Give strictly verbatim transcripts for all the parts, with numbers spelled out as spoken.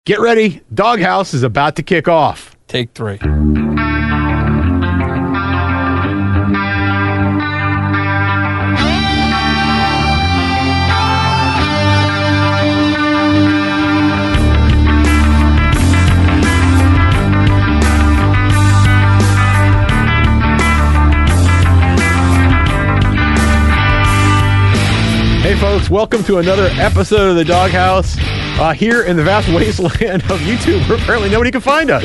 Get ready. Doghouse is about to kick off. Take three. Hey, folks. Welcome to another episode of the Doghouse. Uh, here in the vast wasteland of YouTube, where apparently nobody can find us.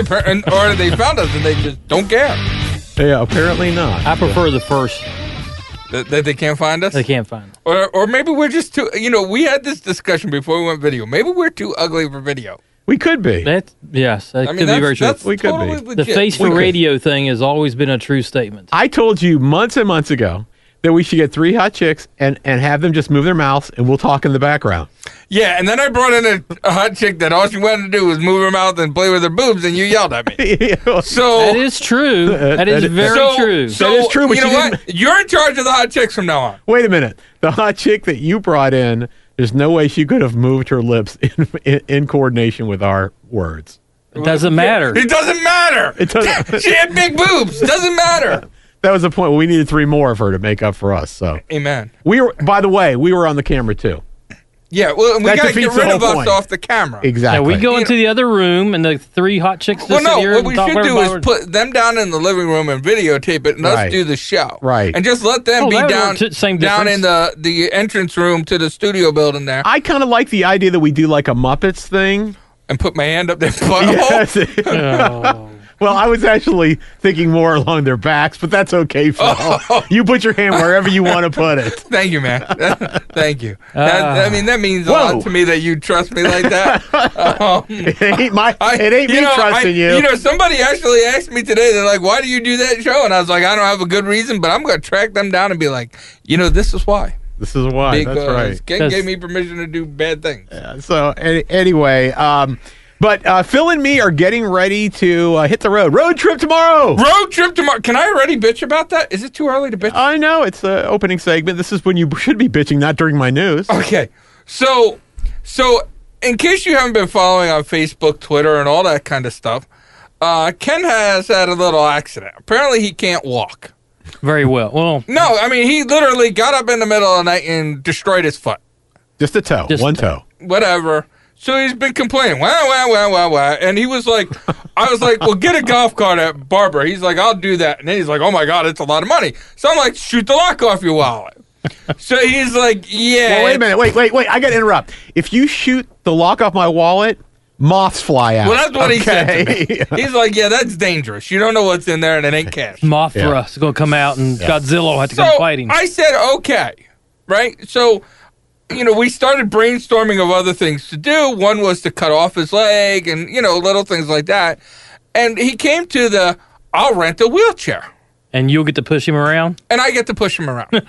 Or they found us and they just don't care. Yeah, apparently not. I prefer the first. That, that they can't find us? They can't find us. Or, or maybe we're just too, you know, we had this discussion before we went video. Maybe we're too ugly for video. We could be. That, yes, that I mean, could be very true. that's We could totally be. legit. The face We for could. radio thing has always been a true statement. I told you months and months ago that we should get three hot chicks and, and have them just move their mouths and we'll talk in the background. Yeah, and then I brought in a, a hot chick that all she wanted to do was move her mouth and play with her boobs, and you yelled at me. So That is true. That is that is- very so, true. So, That is true, but you know you what? You're in charge of the hot chicks from now on. Wait a minute. The hot chick that you brought in, there's no way she could have moved her lips in, in, in coordination with our words. It doesn't matter. It doesn't matter. It doesn't- She had big boobs. Doesn't matter. That was the point. We needed three more of her to make up for us. So Amen. we were. By the way, we were on the camera too. Yeah, well, we That got to get defeats the rid of whole us point. off the camera. Yeah, Exactly. we go into the other room, and the three hot chicks Well, just no, sit here what and we talk should about do is everybody. put them down in the living room and videotape it, and Right. us do the show. Right. And just let them Oh, be that would down, work too. Same down in difference. the, the entrance room to the studio building there, I kind of like the idea that we do like a Muppets thing. and put my hand up their butthole. Yes. Oh. Well, I was actually thinking more along their backs, but that's okay, Phil. Oh. You put your hand wherever you want to put it. Thank you, man. Thank you. That, Ah. I mean, that means a Whoa. lot to me that you trust me like that. Um, It ain't my. I- it ain't me you know, trusting I- you. You know, somebody actually asked me today, they're like, why do you do that show? And I was like, I don't have a good reason, but I'm going to track them down and be like, you know, this is why. this is why. Because That's right. Ken That's- gave me permission to do bad things. Yeah, so any, anyway, um, but uh, Phil and me are getting ready to uh, hit the road. Road trip tomorrow. Road trip tomorrow. Can I already bitch about that? Is it too early to bitch? I know it's the opening segment. This is when you should be bitching, not during my news. Okay. So, so in case you haven't been following on Facebook, Twitter, and all that kind of stuff, uh, Ken has had a little accident. Apparently, he can't walk. Very well. Well, No, I mean, he literally got up in the middle of the night and destroyed his foot. Just a toe, Just one a- toe. Whatever. So he's been complaining, wah, wah, wah, wah, wah. And he was like, I was like, well, get a golf cart at Barbara. He's like, I'll do that. And then he's like, oh my God, it's a lot of money. So I'm like, shoot the lock off your wallet. So he's like, yeah. Well, wait a minute. Wait, wait, wait. I got to interrupt. If you shoot the lock off my wallet, moths fly out. Well, that's what he said to Okay? me. He's like, yeah, that's dangerous. You don't know what's in there and it ain't cash. Mothra Yeah. is going to come out, and Godzilla will have to So come fight him. I said, okay, right? So, you know, we started brainstorming of other things to do. One was to cut off his leg and, you know, little things like that. And he came to the, I'll rent a wheelchair. And you'll get to push him around. And I get to push him around.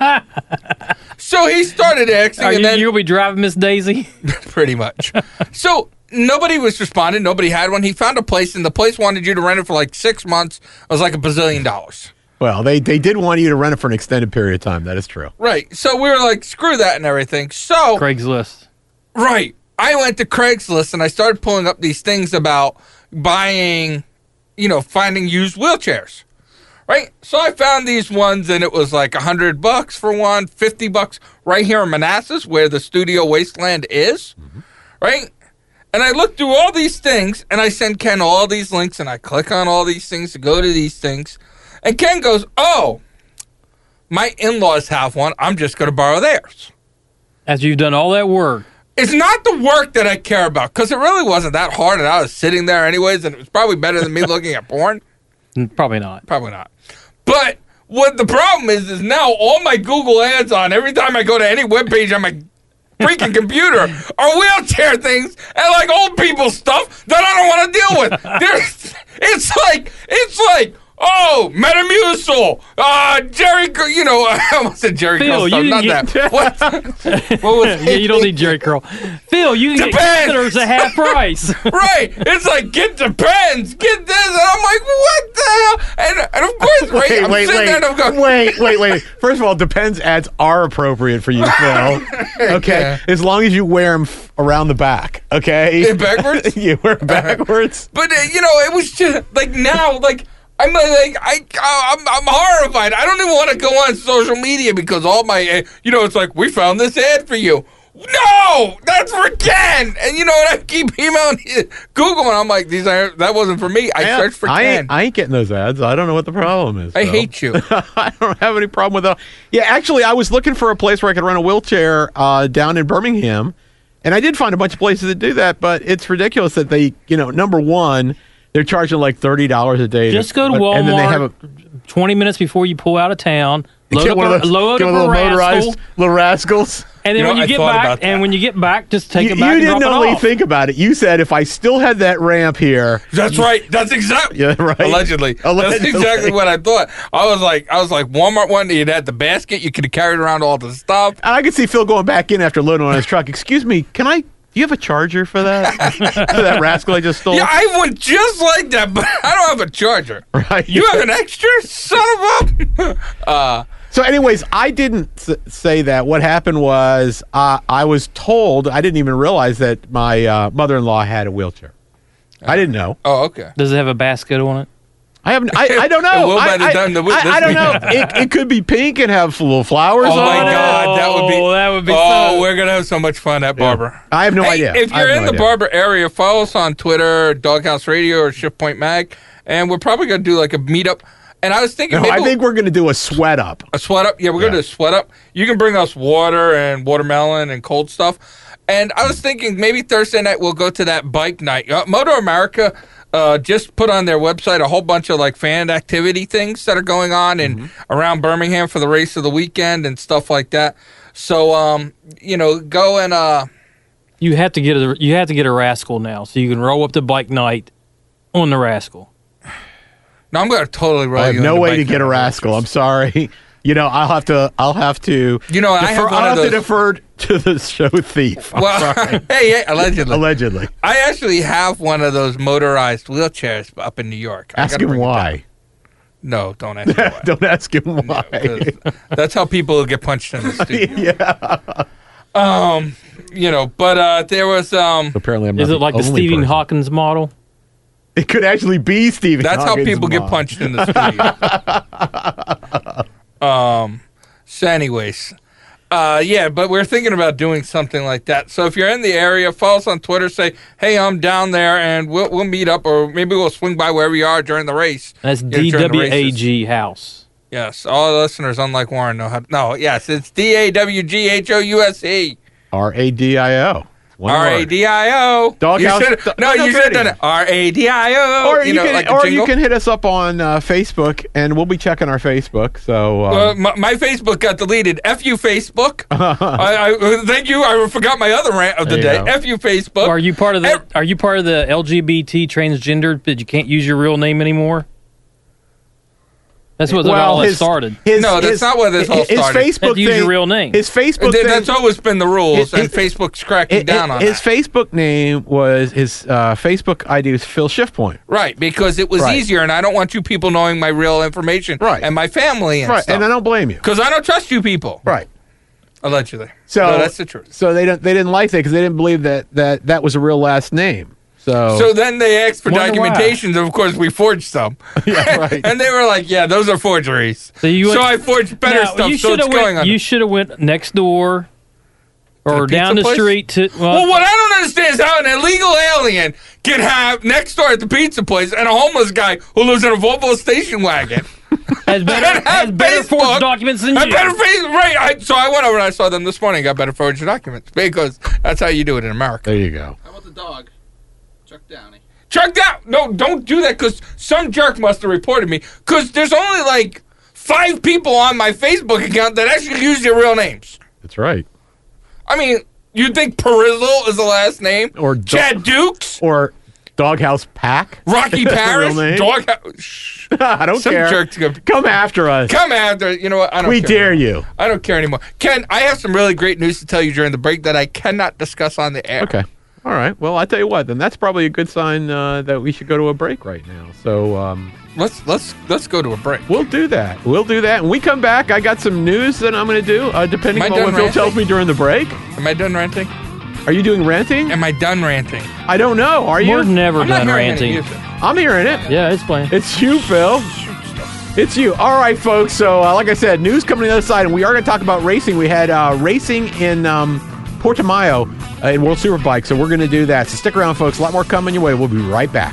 So he started asking, Are and you, then you'll be driving Miss Daisy. pretty much. So nobody was responding. Nobody had one. He found a place, and the place wanted you to rent it for like six months. It was like a bazillion dollars. Well, they, they did want you to rent it for an extended period of time. That is true. Right. So we were like, screw that and everything. So, Craigslist. right. I went to Craigslist, and I started pulling up these things about buying, you know, finding used wheelchairs. Right? So I found these ones, and it was like a hundred bucks for one, fifty bucks right here in Manassas, where the Studio Wasteland is. Right? And I looked through all these things, and I send Ken all these links, and I click on all these things to go to these things. And Ken goes, oh, my in-laws have one. I'm just going to borrow theirs. After you've done all that work. It's not the work that I care about, because it really wasn't that hard, and I was sitting there anyways, and it was probably better than me looking at porn. Mm, Probably not. Probably not. But what the problem is, is now all my Google ads on every time I go to any webpage on my freaking computer are wheelchair things and like old people stuff that I don't want to deal with. There's, it's like, it's like, Oh, Metamucil, uh, Jerry, Cur- you know, I almost said Jerry Phil, Curl stuff, you not didn't that. What? What was Yeah, you don't need Jerry Curl. Phil, you can get Depends. catheters at half price. Right. It's like, get the pens, get this. And I'm like, what the hell? And, and of course, right, Wait, I'm wait, sitting wait, there and I'm going, wait, wait, wait. First of all, Depends ads are appropriate for you, Phil. Okay, Yeah. as long as you wear them f- around the back. Okay, Yeah, backwards? you wear 'em backwards. but, uh, you know, it was just, like, now, like, I'm uh, like, I, I'm, I'm horrified. I don't even want to go on social media because all my, uh, you know, it's like, we found this ad for you. No, that's for Ken. And you know what? I keep emailing Google, and I'm like, these are that wasn't for me. I searched for I Ken. ain't, I ain't getting those ads. I don't know what the problem is. I Phil. hate you. I don't have any problem with that. Yeah, actually, I was looking for a place where I could rent a wheelchair uh, down in Birmingham, and I did find a bunch of places that do that. But it's ridiculous that they, you know, number one, they're charging like thirty dollars a day. Just go to but- Walmart and then they have a twenty minutes before you pull out of town. Load get up, one a, of those, load get up one of a those motorized rascal, little rascals. and then You know, when you I get thought back, about that. and when you get back, just take You, it back you and didn't drop only it off. think about it. You said if I still had that ramp here, That's right. That's exactly. yeah, right. Allegedly. Allegedly. That's exactly what I thought. I was like, I was like, Walmart one. You had the basket. You could have carried around all the stuff. And I could see Phil going back in after loading on his truck. Excuse me, can I? Do you have a charger for that? for that rascal I just stole? Yeah, I went just like that, but I don't have a charger. Right. You have an extra, son of a. uh, So, anyways, I didn't s- say that. What happened was uh, I was told. I didn't even realize that my uh, mother-in-law had a wheelchair. I didn't know. oh, okay. Does it have a basket on it? I haven't. I, I don't It know. will I, by the I- time the- I- this I don't know. weekend. It, it could be pink and have little flowers Oh on my it. God, that would be. Oh, that would be Oh, so- we're gonna have so much fun at Barber. I have no Hey, idea. If I have you're no in the idea. Barber area, follow us on Twitter, Doghouse Radio, or Shift Point Mag, and we're probably gonna do like a meetup. And I was thinking, No, maybe I think we're going to do a sweat up. a sweat up. Yeah, we're gonna Yeah. do a sweat up. You can bring us water and watermelon and cold stuff. And I was thinking maybe Thursday night we'll go to that bike night. Uh, Motor America uh, just put on their website a whole bunch of like fan activity things that are going on and Mm-hmm. around Birmingham for the race of the weekend and stuff like that. So um, you know, go and uh, You have to get a you have to get a rascal now, so you can roll up to bike night on the rascal. no, I'm gonna totally roll I have you no into way bike to get night a rascal. I'm sorry. You know, I'll have to. I'll have to. You know, I defer, have one I'll of have to those- defer to the show thief. I'm Well, sorry. hey, hey, allegedly. Allegedly. I actually have one of those motorized wheelchairs up in New York. I Ask gotta him bring it down. why. No, don't ask me why. Don't ask him why. 'Cause that's how people get punched in the studio. yeah. Um, you know, but uh, there was um, Apparently, I'm not Is it like the only Stephen person. Hawkins model? It could actually be Stephen. that's how Hawkins' people get mom. punched in the studio. um, so, anyways, uh, yeah, but we're thinking about doing something like that. So if you're in the area, follow us on Twitter. Say, hey, I'm down there, and we'll we'll meet up, or maybe we'll swing by wherever you are during the race. That's Yeah, D during the W A races. G House. Yes, all the listeners, unlike Warren, know how. No, yes, it's D A W G H O U S E. R A D I O. One R A word. D I O. Doghouse- You should've- Do- No, you Doghouse should have done Radio. it. R A D I O. Or you, know, can, like a or you jingle. can hit us up on uh, Facebook, and we'll be checking our Facebook. So, um, Uh, my, my Facebook got deleted. F you, Facebook. I, I, thank you. I forgot my other rant of the There you day. go. F you, Facebook. Are you part of the Ev- Are you part of the L G B T transgender that you can't use your real name anymore? That's what all that started. his- No, that's his- not where this all his started. Facebook Have to use thing, your real name. His Facebook Th- thing. That's always been the rules, It- and it- Facebook's cracking it- down it- on his that. Facebook name was his uh, Facebook I D was Phil Shiftpoint. Right, because it was Right. easier, and I don't want you people knowing my real information Right. and my family and Right, stuff. and I don't blame you. Because I don't trust you people. Right. Allegedly. So no, that's the truth. So they don't they didn't like that because they didn't believe that that that was a real last name. So, So then they asked for Wonder why. documentations, and of course we forged some. yeah, right. And they were like, "Yeah, those are forgeries." So you went- I forged better Now, stuff. you So it's shoulda going went, on. You should have went next door or the down the pizza place? street to. Well, well, what I don't understand is how an illegal alien can have next door at the pizza place and a homeless guy who lives in a Volvo station wagon. has better, and have has better Facebook, forged documents than have you. better face, right? I, so I went over and I saw them this morning. Got better forged documents because that's how you do it in America. There you go. How about the dog? Chuck Downey. Chuck down. No, don't do that because some jerk must have reported me. Because there's only like five people on my Facebook account that actually use their real names. That's right. I mean, you think Perizzle is the last name? Or Do- Chad Dukes? Or Doghouse Pack. Rocky That's the Paris, real name? Doghouse. I don't Some care. jerk's gonna- Come after us. Come after. You know what? I don't We care dare anymore. you. I don't care anymore. Ken, I have some really great news to tell you during the break that I cannot discuss on the air. Okay. All right. Well, I tell you what. Then that's probably a good sign uh, that we should go to a break right now. So um, Let's let's let's go to a break. we'll do that. We'll do that. When we come back, I got some news that I'm going to do. Uh, depending Am I on what done Phil ranting? tells me during the break. Am I done ranting? Are you doing ranting? Am I done ranting? I don't know. Are you? We're never I'm not done hearing any ranting. music. I'm hearing it. Yeah, it's playing. It's you, Phil. It's you. All right, folks. So, uh, like I said, news coming to the other side, and we are going to talk about racing. We had uh, racing in um, Portimao uh, in World Superbike, so we're going to do that. So stick around, folks. A lot more coming your way. We'll be right back.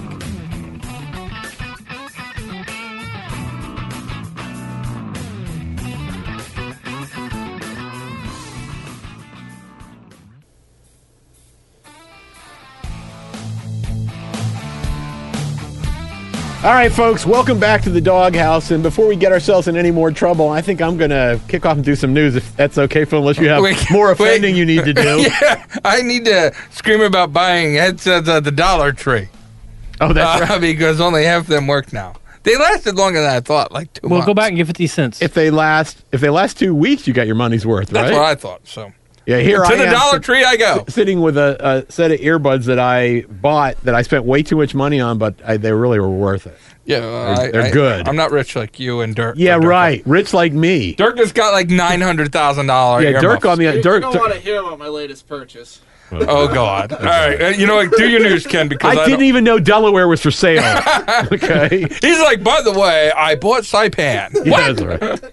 All right, folks, welcome back to the Doghouse. And before we get ourselves in any more trouble, I think I'm going to kick off and do some news, if that's okay, Phil, unless you have Wait, more wait. offending you need to do. Yeah, I need to scream about buying headsets at the Dollar Tree Oh, that's uh, right. because only half of them work now. They lasted longer than I thought, like two Well, months. go back and get fifty cents. If they last if they last two weeks, you got your money's worth, That's right? what I thought. So Yeah, here to I the am Dollar sit- Tree I go. sitting with a, a set of earbuds that I bought that I spent way too much money on, but I, they really were worth it. Yeah, They're- I, they're I- good. I'm not rich like you and Dirk. Yeah, Dirk- right. Rich like me. Dirk has got like nine hundred thousand dollars. Yeah, Dirk on the You, Dirk. you don't want to hear about my latest purchase. Oh God! All right, uh, you know what? Do your news, Ken, because I, I didn't don't- even know Delaware was for sale. Okay. He's like, by the way, I bought Saipan. Yeah, What? that's right.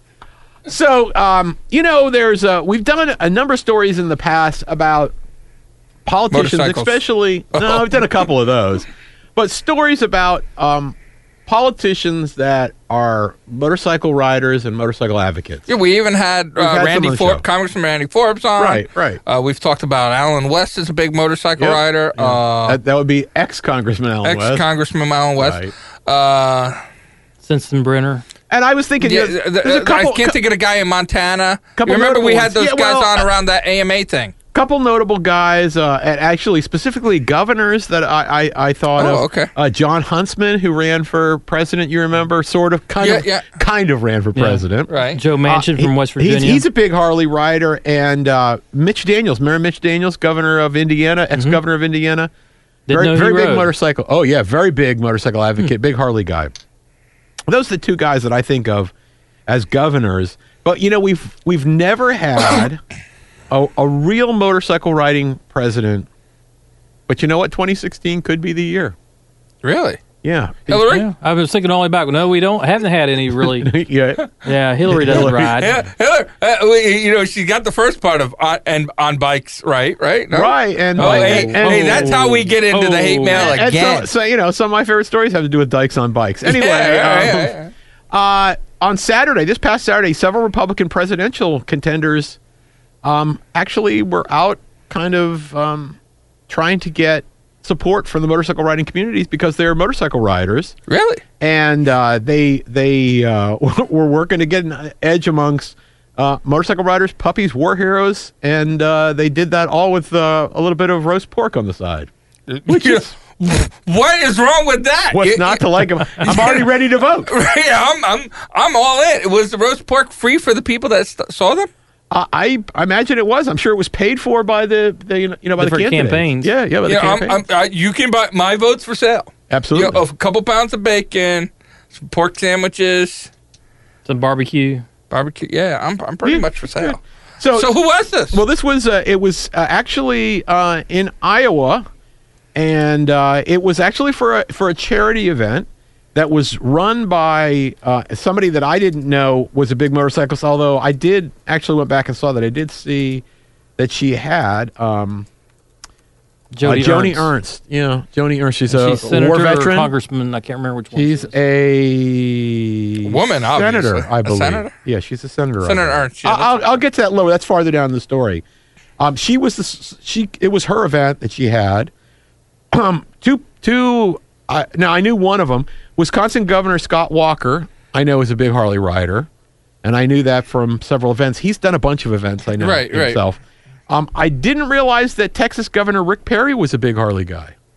So, um, you know, there's uh, we've done a, a number of stories in the past about politicians, Motorcycles. especially. No, I've done a couple of those, but stories about um, politicians that are motorcycle riders and motorcycle advocates. Yeah, we even had, uh, had some Randy on the Forbes, show. Congressman Randy Forbes on. Right, right. Uh, we've talked about Alan West is a big motorcycle Yep. rider. Yeah. Uh, that, that would be ex-Congressman Alan West. Ex-Congressman Alan West. Uh, Sensenbrenner. And I was thinking, yeah, you know, th- there's a th- couple, I can't think of the guy in Montana. couple You remember we notable had those ones. Yeah, guys well, on uh, around that A M A thing. couple notable guys, uh, and actually specifically governors that I, I, I thought Oh, of. okay. Uh, John Huntsman, who ran for president, you remember, sort of, kind Yeah, of, yeah. kind of ran for Yeah. president. Right. Joe Manchin Uh, from he- West he's- Virginia. He's, a big Harley rider, and uh, Mitch Daniels, Mayor Mitch Daniels, governor of Indiana, ex-governor of Indiana, Didn't very, know he very big rode. motorcycle. Oh yeah, very big motorcycle advocate, big Harley guy. Those are the two guys that I think of as governors. But you know, we've we've never had a, a real motorcycle riding president. But you know what? twenty sixteen could be the year. Really? Yeah. Hillary? Yeah, I was thinking only back. No, we don't. Haven't had any really. yeah. Yeah, Hillary doesn't Hillary. ride. Yeah, Hillary. Uh, we- you know, she got the first part of on, and on bikes, right? Right? No? Right. And, Oh, hey, and- hey, that's how we get into the hate Oh. mail and again. so, so, you know, some of my favorite stories have to do with dykes on bikes. Anyway, Yeah, yeah, um, yeah, yeah. Uh, on Saturday, this past Saturday, several Republican presidential contenders um, actually were out kind of um, trying to get support from the motorcycle riding communities because they're motorcycle riders. Really? And uh, they they uh, were working to get an edge amongst uh, motorcycle riders, puppies, war heroes, and uh, they did that all with uh, a little bit of roast pork on the side. Which is What is wrong with that? what's It- not to like. I'm already ready to vote. Right, I'm, I'm, I'm all in. Was the roast pork free for the people that st- saw them? Uh, I I imagine it was. I'm sure it was paid for by the, the you know by the Different candidates. campaigns. Yeah, yeah, by the Yeah, I'm, campaigns. I'm, uh, you can buy my votes for sale. Absolutely. You know, a couple pounds of bacon, some pork sandwiches, Some barbecue. barbecue. Yeah, I'm, I'm pretty Yeah, much for sale. so, So who was this? well, this was uh, it was uh, actually uh, in Iowa, and uh, it was actually for a, for a charity event that was run by uh, somebody that I didn't know was a big motorcyclist. Although I did actually went back and saw that I did see that she had um, Joni uh, Joni Ernst. Ernst. Yeah, Joni Ernst. She's She's a senator war or veteran. congressman. I can't remember which one. She's she is. a Woman, senator, obviously. I A believe. senator? Yeah, she's a senator. I Senator believe. Ernst, yeah, I'll, that's I'll, I'll get to that lower. That's farther down the story. Um, she was the s- she. It was her event that she had. Um, two two. Uh, now I knew one of them. Wisconsin Governor Scott Walker, I know, is a big Harley rider, and I knew that from several events. He's done a bunch of events. I know Right, right. himself. Um, I didn't realize that Texas Governor Rick Perry was a big Harley guy.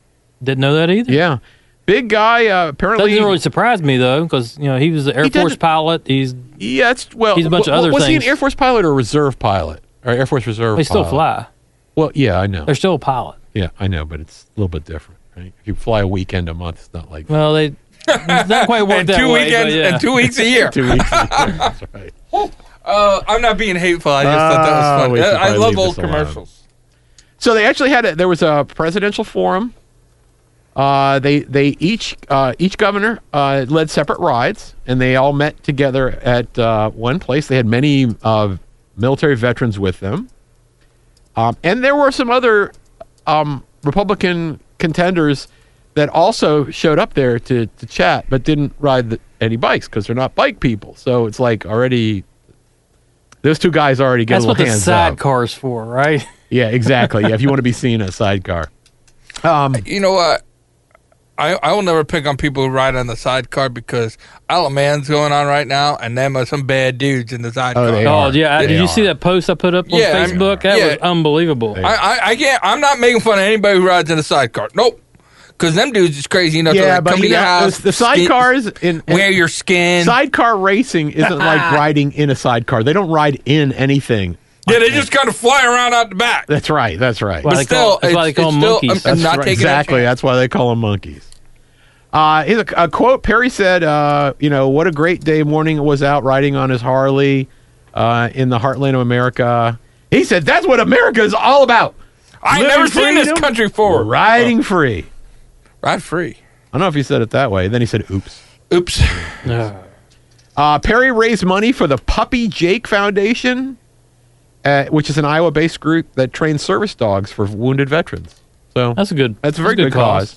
Didn't know that either. Yeah. Big guy, uh, apparently. Doesn't really surprise me, though, because, you know, he was an Air He Force doesn't- pilot. He's Yeah, it's, well, He's a bunch of wa- other was he an things. Air Force pilot or a reserve pilot? Or Air Force reserve They still pilot? fly. Well, yeah, I know. They're still a pilot. Yeah, I know, but it's a little bit different, right? If you fly a weekend a month, it's not like Well, they it's not quite work and that two way. weekends but yeah. and two weeks a year. two weeks. That's right. Uh, I'm not being hateful. I just thought that Ah, was we funny. should I probably love leave old this alone. commercials. So they actually had a, there was a presidential forum. Uh, they they each uh, each governor uh, led separate rides, and they all met together at uh, one place. They had many uh, military veterans with them, um, and there were some other um, Republican contenders that also showed up there to to chat, but didn't ride the, any bikes because they're not bike people. So it's like already those two guys already get That's a what little the hands up. sidecar's for, right? Yeah, exactly. Yeah, if you want to be seen in a sidecar. Um, You know what? I, I will never pick on people who ride on the sidecar because Isle of Man's going on right now, and them are some bad dudes in the sidecar. Oh, they Oh, are. yeah. They Did you are. see that post I put up on Yeah, I mean, Facebook? That yeah. was unbelievable. They- I, I, I can't. I'm not making fun of anybody who rides in a sidecar. Nope. Because them dudes is crazy enough to Yeah, like but come to you your know, house, the, the skin- sidecars in, in wear your skin. sidecar racing isn't like riding in a sidecar. They don't ride in anything. yeah, they just kind of fly around out the back. That's right. That's right. Why But they still, call, that's why they it's- call them it's still- monkeys. I'm That's not right. taking that exactly. chance. That's why they call them monkeys. Uh, here's a, a quote. Perry said, uh, "You know what a great day morning it was out riding on his Harley uh, in the heartland of America." He said, "That's what America is all about. I ain't Living never seen this freedom, country forward. riding free." Ride free. I don't know if he said it that way. Then he said, "Oops." Oops. Ugh. Uh, Perry raised money for the Puppy Jake Foundation, uh, which is an Iowa-based group that trains service dogs for wounded veterans. So That's a good. that's a very that's good cause.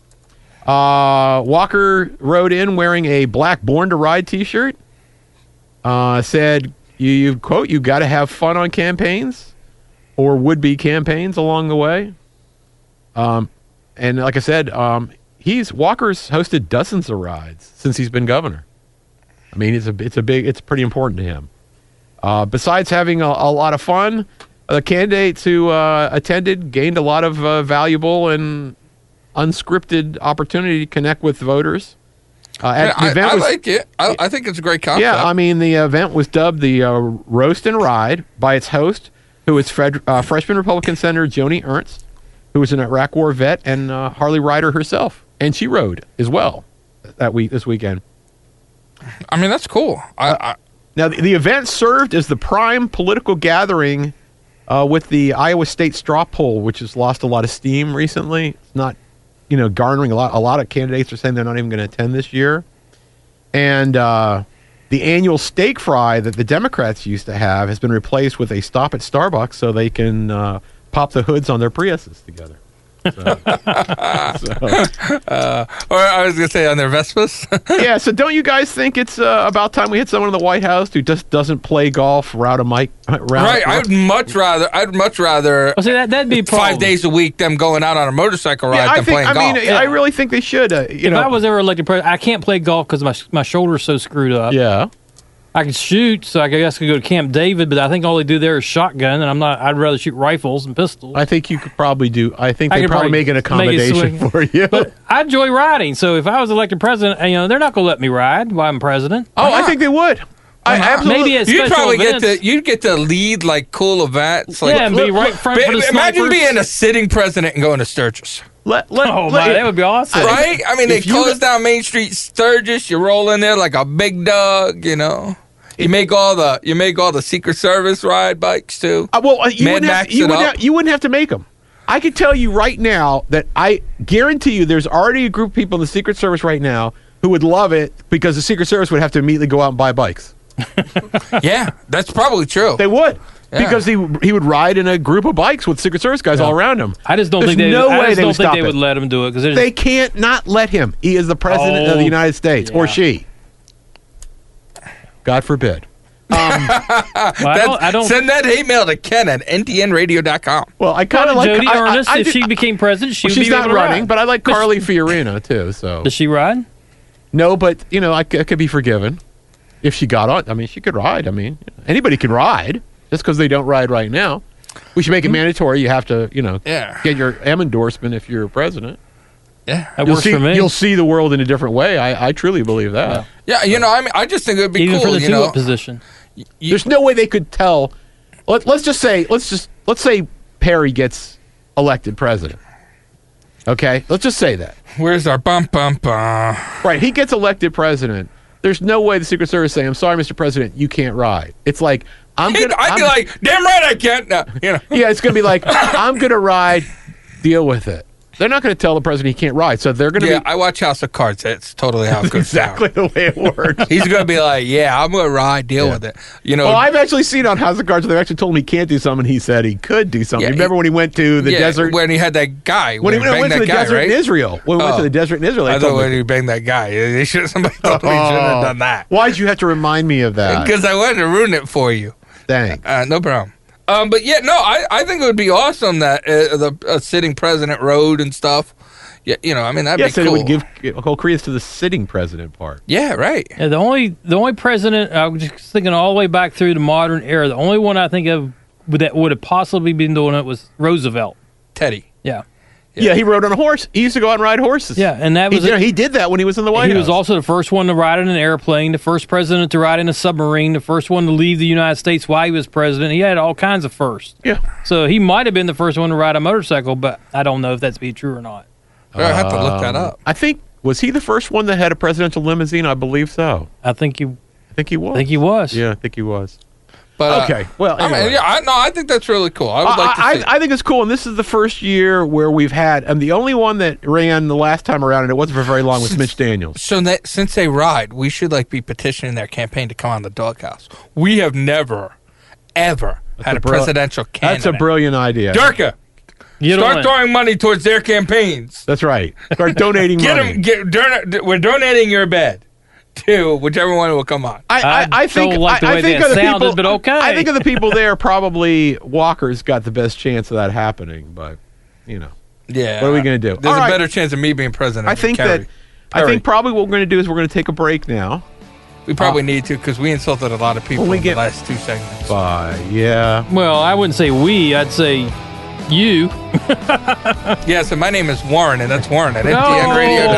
Uh, Walker rode in wearing a black Born to Ride T-shirt. Uh, said, "You, you quote, you got to have fun on campaigns, or would-be campaigns along the way." Um, and like I said, um, he's Walker's hosted dozens of rides since he's been governor. I mean, it's a it's a big it's pretty important to him. Uh, besides having a, a lot of fun, the candidates who uh, attended gained a lot of uh, valuable and unscripted opportunity to connect with voters. Uh, at Yeah, the I, event I was, like it. I, I think it's a great concept. yeah, I mean, the event was dubbed the uh, Roast and Ride by its host, who is Fred, uh, freshman Republican Senator Joni Ernst, who was an Iraq War vet and uh, Harley rider herself, and she rode as well that week this weekend. I mean, that's cool. I, I, Now, the, the event served as the prime political gathering uh, with the Iowa State straw poll, which has lost a lot of steam recently. It's not, you know, garnering a lot. A lot of candidates are saying they're not even going to attend this year. And uh, the annual steak fry that the Democrats used to have has been replaced with a stop at Starbucks so they can uh, pop the hoods on their Priuses together. So, so, or I was going to say on their Vespas. yeah, so don't you guys think it's uh, about time we hit someone in the White House who just doesn't play golf, route a mic, route, right. I'd much rather, I'd much rather Well, see, that, that'd be a problem. five days a week them going out on a motorcycle ride Yeah, I than think. playing I golf. mean, I really think they should. Uh, you If know, I was ever elected president, I can't play golf because my my shoulder's so screwed up. yeah. I can shoot, so I guess I could go to Camp David, but I think all they do there is shotgun, and I'm not. I'd rather shoot rifles and pistols. I think you could probably do. I think I they could probably probably make an make it accommodation swing. for you. But I enjoy riding, so if I was elected president, you know, they're not going to let me ride while I'm president. oh, I think they would. I not? absolutely. Maybe at You'd special probably events. get to you'd get to lead like cool events. Like, Yeah, and be right front for the imagine snipers. being a sitting president and going to Sturgis. let, let, Oh let- my, that would be awesome. Right? I mean, they If you- close down Main Street Sturgis. You roll in there like a big dog. You know, you make all the you make all the Secret Service ride bikes too. Uh, well, uh, you Mad wouldn't, have, Max you, it wouldn't up. have, you wouldn't have to make them. I could tell you right now that I guarantee you there's already a group of people in the Secret Service right now who would love it because the Secret Service would have to immediately go out and buy bikes. Yeah, that's probably true. They would. Yeah. Because he he would ride in a group of bikes with Secret Service guys all around him. I just don't There's think they. no I way just they don't would think stop they it. would let them do it because They can't not let him. He is the president of the Oh, United States, or yeah. she. God forbid. I don't. I don't Send that email to Ken at N T N radio dot com. Well, I kind of like Jody I- I- Ernest. I if did- she became president, she well, would she's be not able to running, ride. but I like Carly Fiorina too. So Does she ride? no, but you know, I, c- I could be forgiven if she got on. I mean, she could ride. I mean, anybody can ride just because they don't ride right now. We should make it mandatory. You have to, you know, Yeah. get your M endorsement if you're president. Yeah. That You'll works see, for me. you'll see the world in a different way. I, I truly believe that. Yeah, you know, I mean, I just think it would be Even cool, for the you two-up know. position. You- There's no way they could tell. Let, let's just say, let's just let's say Perry gets elected president. Okay, let's just say that. Where's our bum bum bum? Right, he gets elected president. There's no way the Secret Service say, "I'm sorry, Mister President, you can't ride." It's like I'm I'd gonna. be I'm- like, damn right I can't. No, you know. yeah, it's gonna be like I'm gonna ride. Deal with it. They're not going to tell the president he can't ride, so they're going to Yeah, be I watch House of Cards. That's totally how it goes exactly down. the way it works. He's going to be like, yeah, I'm going to ride, deal Yeah. with it. You know, Well, I've actually seen on House of Cards where they actually told him he can't do something. He said he could do something. Yeah, Remember he- when he went to the yeah, desert? when he had that guy. When he banged went to that the guy, desert right? in Israel. When we went Oh. to the desert in Israel, they I told thought when me. he banged that guy. They should, somebody told me he shouldn't have done that. Why'd you have to remind me of that? Because I wanted to ruin it for you. Thanks. Uh, no problem. Um, but yeah, no, I, I think it would be awesome that uh, the uh, sitting president rode and stuff. Yeah, you know, I mean that'd Yes, be and cool. it would give whole credence to the sitting president part. yeah, right. Yeah, the only the only president I was just thinking all the way back through the modern era. The only one I think of that would have possibly been doing it was Roosevelt. Teddy. Yeah, Yeah. he rode on a horse. He used to go out and ride horses. yeah, and that he, was did, it. he did that when he was in the White He House. was also the first one to ride in an airplane, the first president to ride in a submarine, the first one to leave the United States while he was president. He had all kinds of firsts. yeah. So he might have been the first one to ride a motorcycle, but I don't know if that's be true or not. I have to look that Um, up. I think was he the first one that had a presidential limousine? I believe so. I think he, I think he was. I think he was. Yeah, I think he was. But uh, Okay, well, I mean, anyway. yeah, I, no, I think that's really cool. I would like to I, see. I, I think it's cool, and this is the first year where we've had, and the only one that ran the last time around, and it wasn't for very long, was Mitch Daniels. so that, since they ride, we should like be petitioning their campaign to come on the doghouse. We have never, ever had a a, brill- presidential candidate. That's a brilliant idea. Durka, You start don't throwing money towards their campaigns. That's right. Start donating Get money. them. Get, don- we're donating your bed to whichever one will come on. I, I, I I think don't like the I, way I think that of the sounded, people, but okay. I think of the people there, probably Walker's got the best chance of that happening. But you know, Yeah. what are we going to do? There's All a right. better chance of me being president. I than think Kerry. that I Perry. think probably what we're going to do is we're going to take a break now. we probably need to because we insulted a lot of people When we in get- the last two segments. Bye. Yeah. Well, I wouldn't say we. I'd say you. Yeah, so my name is Warren, and that's Warren at M T N radio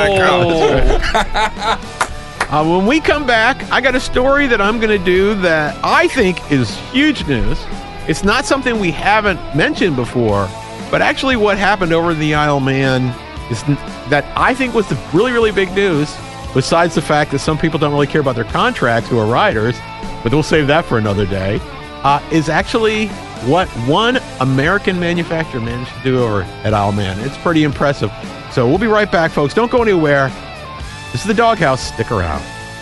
dot com. Uh, when we come back, I got a story that I'm going to do that I think is huge news. It's not something we haven't mentioned before, but actually what happened over in the Isle of Man is n- that I think was the really, really big news, besides the fact that some people don't really care about their contracts who are riders, but we'll save that for another day, uh, is actually what one American manufacturer managed to do over at Isle of Man. It's pretty impressive. So we'll be right back, folks. Don't go anywhere. This is the Doghouse. Stick around.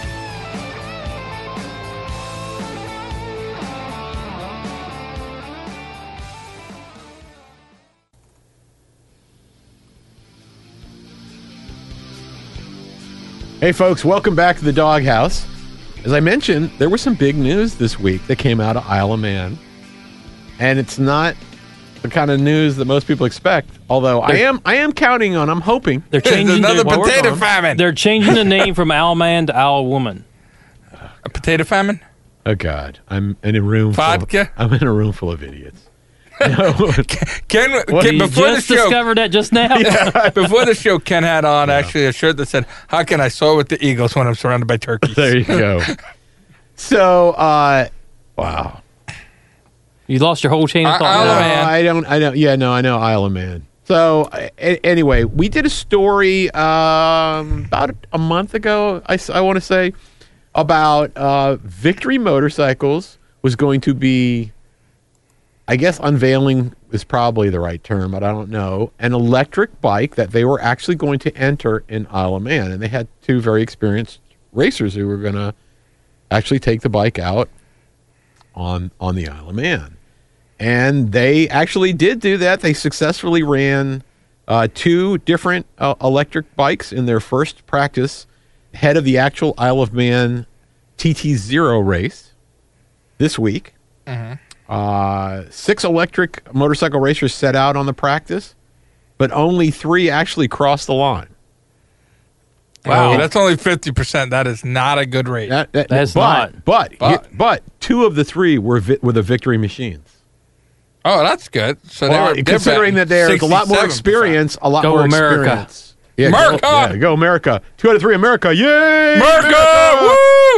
Hey, folks, welcome back to the Doghouse. As I mentioned, there was some big news this week that came out of Isle of Man. And it's not the kind of news that most people expect. Although I am I am counting on, I'm hoping. They're There's changing another the, potato on. famine. They're changing the name from Owl Man to Owl Woman. A potato famine? Oh God, I'm in a room. Vodka? Full of, I'm in a room full of idiots. No. Ken, What, Ken You before the just show, discovered that just now. before the show, Ken had on actually a shirt that said, "How can I soar with the eagles when I'm surrounded by turkeys?" There you go. So, uh, wow. You lost your whole chain of Uh, thought. Isle of No, Man. I don't. I don't. Yeah, no, I know Isle of Man. So a- anyway, we did a story um, about a month ago. I, s- I want to say about uh, Victory Motorcycles was going to be, I guess, unveiling is probably the right term, but I don't know, an electric bike that they were actually going to enter in Isle of Man, and they had two very experienced racers who were going to actually take the bike out on on the Isle of Man. And they actually did do that. They successfully ran uh, two different uh, electric bikes in their first practice ahead of the actual Isle of Man T T zero race this week. Uh, six electric motorcycle racers set out on the practice, but only three actually crossed the line. Wow, Oh. that's only fifty percent. That is not a good rate. That, that, That's but, not. But, But. but two of the three were vi- were the Victory machines. Oh, that's good. So Well, they were considering that there's a lot more sixty-seven percent. experience, a lot Go more America. experience. Yeah, America! Go, yeah, go America. Two out of three, America. Yay! America!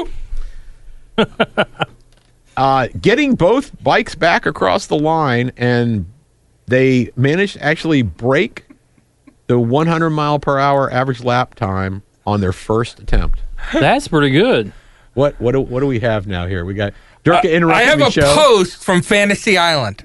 Woo! Uh, getting both bikes back across the line, and they managed to actually break the one hundred mile per hour average lap time on their first attempt. That's pretty good. What what do, what do we have now here? We got Durka Uh, I interrupting have the a show. post from Fantasy Island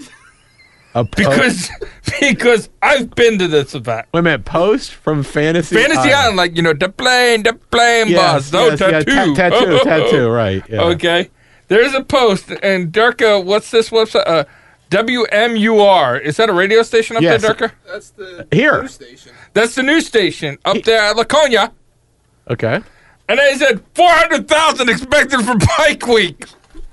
A po- because because I've been to this event. wait a minute, post from Fantasy Fantasy Island, like, you know, the plane, the plane Yes, bus, no yes, yeah, tattoo. ta- tattoo, tattoo, right. Yeah. Okay. There's a post, and Durka, what's this website? Uh, W M U R. Is that a radio station up Yes. there, Durka? That's the Here. news station. That's the news station up there at Laconia. Okay. And they said four hundred thousand expected for Bike Week.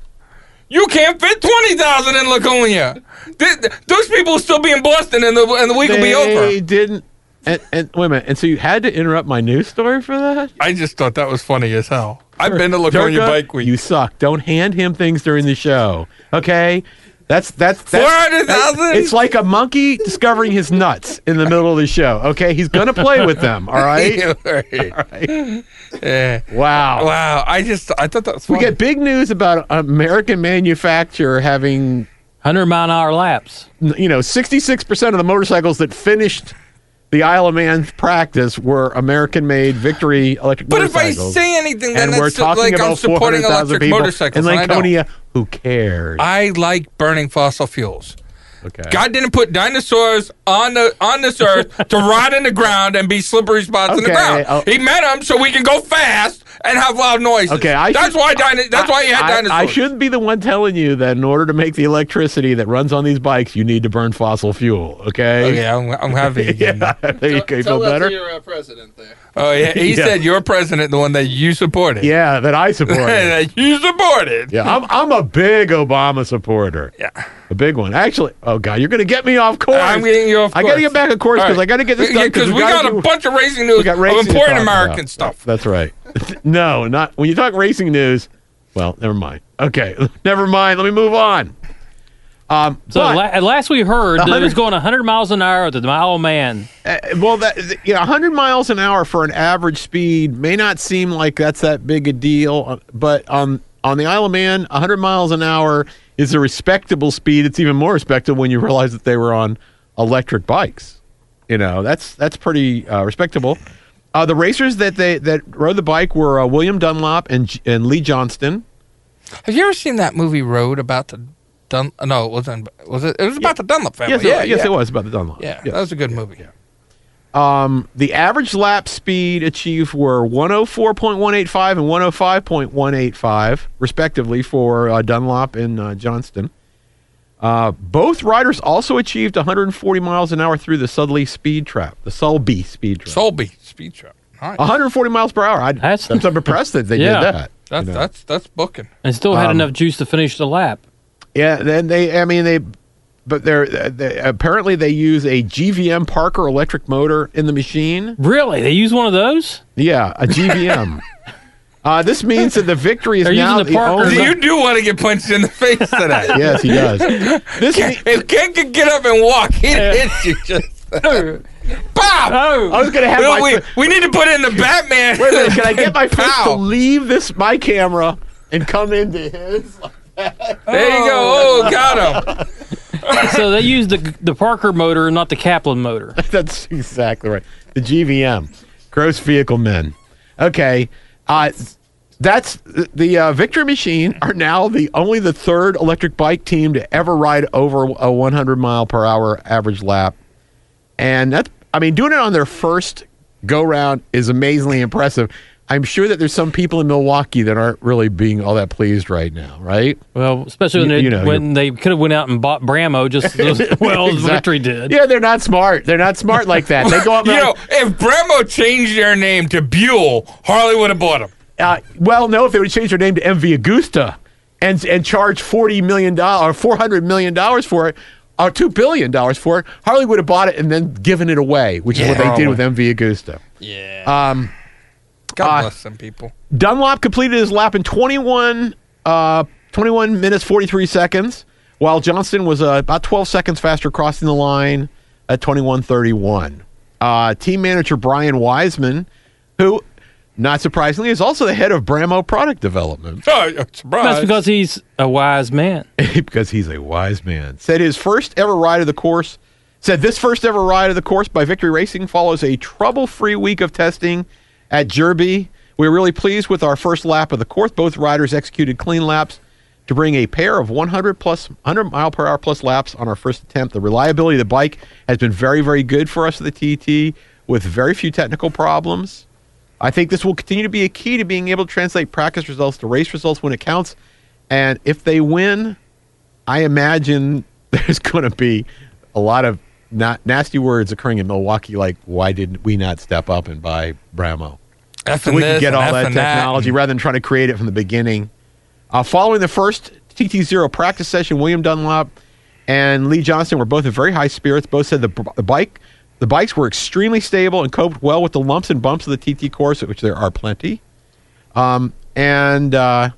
You can't fit twenty thousand in Laconia. Th- th- those people will still be in Boston, and the, and the week will be They over. didn't. And, and wait a minute. And so you had to interrupt my news story for that? I just thought that was funny as hell. I've been to Laconia Durka, Bike Week. You suck. Don't hand him things during the show. Okay? That's that's, that's four hundred thousand? It's like a monkey discovering his nuts in the middle of the show. Okay? He's gonna play with them. All right? All right. Yeah. Wow. Wow. I just, I thought that was We funny. get big news about American manufacturer having, one hundred mile an hour laps. you know, sixty-six percent of the motorcycles that finished the Isle of Man practice were American-made Victory electric But if I motorcycles. say anything, then and we're that's talking like I'm about four supporting hundred thousand electric people motorcycles. in and I don't. Laconia. Who cares? I like burning fossil fuels. okay. God didn't put dinosaurs on the on this earth to rot in the ground and be slippery spots in the Okay, ground. oh. He made them so we can go fast and have loud noises. Okay, I that's should- why dino- That's why you had I, dinosaurs. I shouldn't be the one telling you that in order to make the electricity that runs on these bikes, you need to burn fossil fuel. Okay. Okay, I'm, I'm happy again. Yeah. There you Tell, go. You tell feel that better? to your uh, president there. Oh yeah, he Yeah. said your president, the one that you supported. Yeah, that I support. that you supported. Yeah, I'm I'm a big Obama supporter. Yeah. A big one. Actually, oh god, you're going to get me off course. I'm getting you off I got course. to get back on course All because right. I got to get this Yeah, done because we, gotta got a do- bunch of racing news we got of racing to important talk American about. stuff. That's right. No, not when you talk racing news. Well, never mind. Okay, never mind. Let me move on. Um, So but- la- at last we heard that it hundred- was going one hundred miles an hour at the Mile of Man. Uh, well, that you know, one hundred miles an hour for an average speed may not seem like that's that big a deal, uh, but on on the Isle of Man, one hundred miles an hour is a respectable speed. It's even more respectable when you realize that they were on electric bikes. You know, that's that's pretty uh, respectable. Uh, the racers that they that rode the bike were uh, William Dunlop and and Lee Johnston. Have you ever seen that movie Road about the Dun? No, it wasn't. Was it? It was about the Dunlop family. Yes, yeah, it, yes, yeah. it was about the Dunlop. Yeah, Yes. that was a good movie. Um, the average lap speed achieved were one oh four point one eight five and one oh five point one eight five, respectively, for uh, Dunlop and uh, Johnston. Uh, both riders also achieved one hundred forty miles an hour through the Sudley speed trap, the Sulby speed trap. Solby Speed Trap. All right. one hundred forty miles per hour. I, That's- that's, I'm impressed that they Yeah. did that. That's you know. that's that's booking. And still had Um, enough juice to finish the lap. Yeah, then they, I mean, they, but they're, they, apparently they use a G V M Parker electric motor in the machine. Really? They use one of those? Yeah, a G V M. uh, this means that the Victory is They're now using the the Parker- only. You do want to get punched in the face today. Yes, he does. This me- If Ken could get up and walk, he'd hit you just. Pop! Oh, I was going to have No, my. we, we need to put in the Batman. Wait a minute, can I get my fist to Pow. leave this my camera and come into his? There you go. Oh, got him. so they used the the Parker motor, not the Kaplan motor. That's exactly right. The G V M, gross vehicle men. Okay, uh, that's the uh, Victory Machine are now the only the third electric bike team to ever ride over a one hundred mile per hour average lap, and that's I mean doing it on their first go round is amazingly impressive. I'm sure that there's some people in Milwaukee that aren't really being all that pleased right now, right? Well, especially when, You- they, you know, when they could have went out and bought Bramo just as well as Exact- Victory did. Yeah, they're not smart. They're not smart like that. They go up. You and know, if Bremo changed their name to Buell, Harley would have bought him. Uh, well, no, if they would change their name to M V Augusta and and charge forty million dollars or four hundred million dollars for it, or two billion dollars for it, Harley would have bought it and then given it away, which is what they Yeah. did with M V Augusta. Yeah. Um, God uh, bless some people. Dunlop completed his lap in twenty-one, uh, twenty-one minutes, forty-three seconds, while Johnston was uh, about twelve seconds faster crossing the line at twenty-one thirty-one. uh, team manager Brian Wiseman, who, not surprisingly, is also the head of Bramo product development. Oh, surprise. That's because he's a wise man. Because he's a wise man. Said his first ever ride of the course, said this first ever ride of the course by Victory Racing follows a trouble-free week of testing at Derby. We were really pleased with our first lap of the course. Both riders executed clean laps to bring a pair of one hundred plus one hundred mile per hour plus laps on our first attempt. The reliability of the bike has been very, very good for us at the T T with very few technical problems. I think this will continue to be a key to being able to translate practice results to race results when it counts. And if they win, I imagine there's going to be a lot of not nasty words occurring in Milwaukee, like, why did we not step up and buy Bramo? F So and we can this get and all F that and technology rather than trying to create it from the beginning. Uh, following the first T T zero practice session, William Dunlop and Lee Johnston were both in very high spirits. Both said the, the bike, the bikes were extremely stable and coped well with the lumps and bumps of the T T course, which there are plenty. Um, and uh,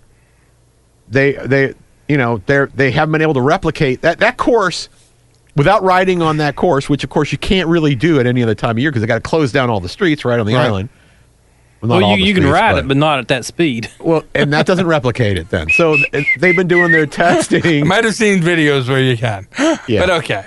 they, they, you know, they they haven't been able to replicate that that course without riding on that course, which of course you can't really do at any other time of year because they got to close down all the streets right on the Right. island. Well, not all Well, you, the you can streets, ride it, but not at that speed. well, and that doesn't replicate it then. So th- they've been doing their I testing. might have seen videos where you can. Yeah. But okay.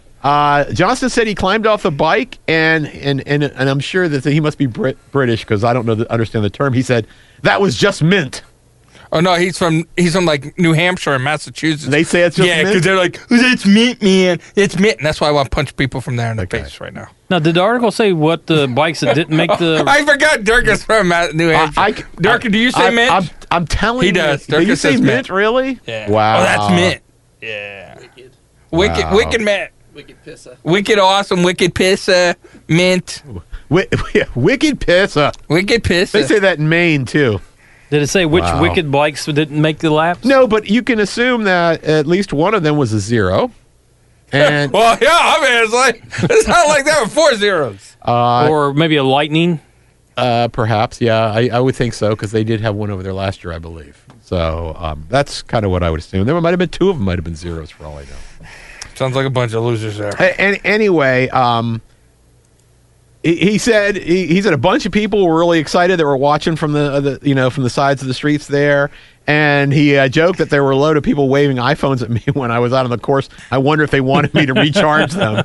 Uh, Johnston said he climbed off the bike, and and and, and I'm sure that he must be Brit- British because I don't know the, understand the term. He said that was just mint. Oh no, he's from he's from like New Hampshire and Massachusetts. They say it's just yeah, mint? because they're like, it's mint, man. It's mint, and that's why I want to punch people from there in the Okay. face right now. Now, did the article say what the bikes that didn't make the? I forgot Dirk is from Ma- New Hampshire. I, Dirk, do you say I, mint? I'm, I'm telling He you. does. Do you Dirk say says mint, mint. really? yeah. Wow. Oh, that's mint. Yeah. Wicked. Wicked, Wow. wicked mint. Wicked pissa. Wicked awesome. Wicked pissa. Mint. Wi- wicked piss. Uh, Wicked pissa. they say that in Maine too. Did it say which Wow. wicked bikes didn't make the laps? No, but you can assume that at least one of them was a zero. And Well, yeah, I mean, it's like, it's not like that with four zeros. uh, Or maybe a lightning? Uh, perhaps, yeah, I, I would think so because they did have one over there last year, I believe. So um, that's kind of what I would assume. There might have been two of them, might have been zeros for all I know. Sounds like a bunch of losers there. A- And anyway, um, he, he said he, he said a bunch of people were really excited that were watching from the, uh, the you know from the sides of the streets there, and he uh, joked that there were a load of people waving iPhones at me when I was out on the course. I wonder if they wanted me to recharge them.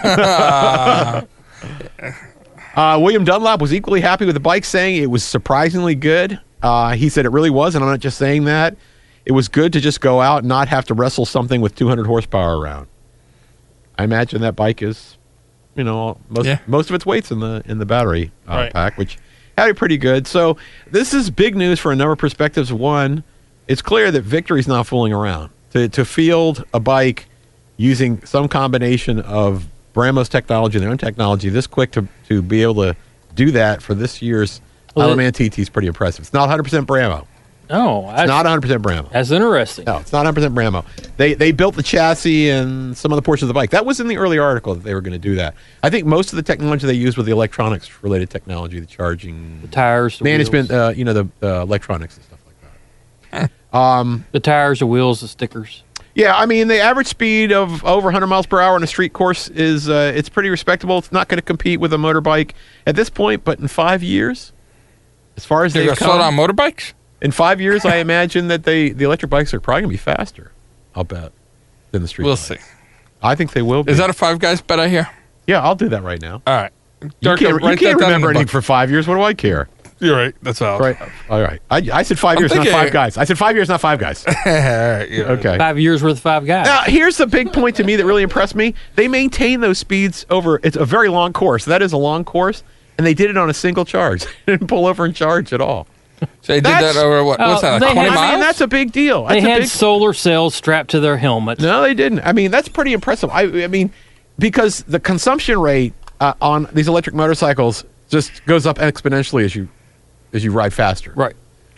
Uh, William Dunlop was equally happy with the bike, saying it was surprisingly good. Uh, he said it really was, and I'm not just saying that. It was good to just go out and not have to wrestle something with two hundred horsepower around. I imagine that bike is, you know, most Yeah. most of its weight's in the in the battery uh, Right. pack, which had it pretty good. So this is big news for a number of perspectives. One, it's clear that Victory's not fooling around. To to field a bike using some combination of Bramo's technology and their own technology this quick to, to be able to do that for this year's Well, Ironman T T is pretty impressive. It's not one hundred percent Bramo. Oh, It's that's, not one hundred percent Bramo. that's interesting. No, it's not one hundred percent Bramo. They they built the chassis and some other portions of the bike. That was in the early article that they were going to do that. I think most of the technology they used was the electronics related technology, the charging, The tires, the management, wheels. uh, you know, the uh, electronics and stuff like that. The tires, the wheels, the stickers. Yeah, I mean the average speed of over one hundred miles per hour on a street course is uh, it's pretty respectable. It's not going to compete with a motorbike at this point, but in five years, as far as They're they've going to slow down come, motorbikes? in five years, I imagine that they the electric bikes are probably going to be faster. I'll bet than the street. We'll bikes. see. I think they will be. Is that a Five Guys bet I hear? Yeah, I'll do that right now. All right. You Dirk, can't, you write that can't down in remember the anything book. for five years. What do I care? You're right. That's all. Right. All right. I, I said five I'm years, thinking- not five guys. I said five years, not five guys. all right. You're right. Okay. Five years worth of five guys. Now, here's the big point to me that really impressed me. They maintain those speeds over, it's a very long course. That is a long course, and they did it on a single charge. They didn't pull over and charge at all. So they did That's- that over what? What's Uh, that? they Like twenty had- miles? I mean, that's a big deal. they That's a had big, solar cells strapped to their helmets. no, they didn't. I mean, that's pretty impressive. I, I mean, because the consumption rate uh, on these electric motorcycles just goes up exponentially as you as you ride faster. Right.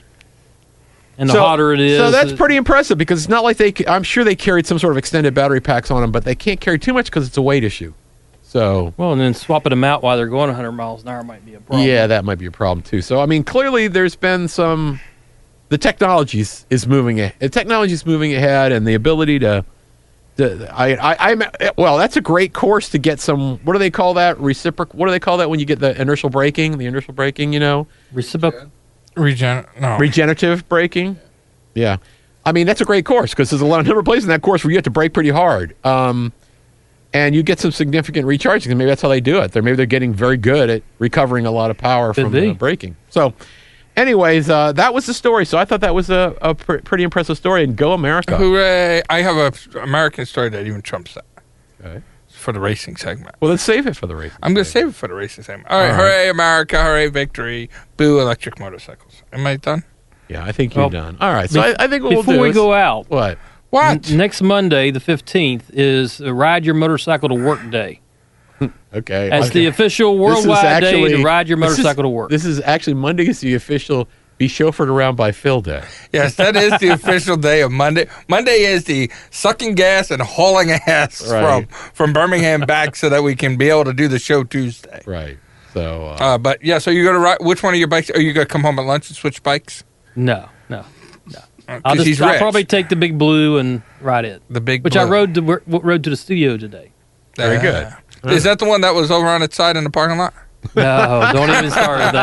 And the So- hotter it is. So that's the- pretty impressive because it's not like they. ca- I'm sure they carried some sort of extended battery packs on them, but they can't carry too much because it's a weight issue. So Well, and then swapping them out while they're going one hundred miles an hour might be a problem. yeah, that might be a problem too. So I mean, clearly there's been some. The technology is moving. a- The technology is moving ahead, and the ability to The, I, I, I'm well. That's a great course to get some. What do they call that? Reciproc. What do they call that when you get the inertial braking? The inertial braking, you know, Recipro- Regen- no. regenerative braking. Yeah, I mean that's a great course because there's a lot of number of places in that course where you have to brake pretty hard, um, and you get some significant recharging. And maybe that's how they do it. They're maybe they're getting very good at recovering a lot of power Could from be. uh, braking. So. Anyways, uh, that was the story. So I thought that was a, a pr- pretty impressive story. And go America! Hooray! I have a American story that even trumps that Okay. for the racing segment. Well, let's save it for the race. I'm going to save it for the racing segment. All right, All right. hooray, America, hooray, victory, boo, electric motorcycles. Am I done? Yeah, I think you're Well, done. All right. So bef- I, I think what we'll Before do we is- go out, What? What? n- next Monday, the fifteenth, is a Ride Your Motorcycle to Work Day. Okay. That's okay. the official This is worldwide day actually- to ride your this is- motorcycle to work. This is actually Monday is the official be chauffeured around by Phil day. Yes, that is the official day of Monday. Monday is the sucking gas and hauling ass Right. from, from Birmingham back so that we can be able to do the show Tuesday. Right. So uh, Uh, but yeah, so you're going to ride, which one of your bikes, are you going to come home at lunch and switch bikes? no, no. Uh, I'll 'cause just he's I'll rich. probably take the big blue and ride it, the big which I blue. rode to work, rode to the studio today. Very Uh, good. Is that the one that was over on its side in the parking lot? No, don't even start with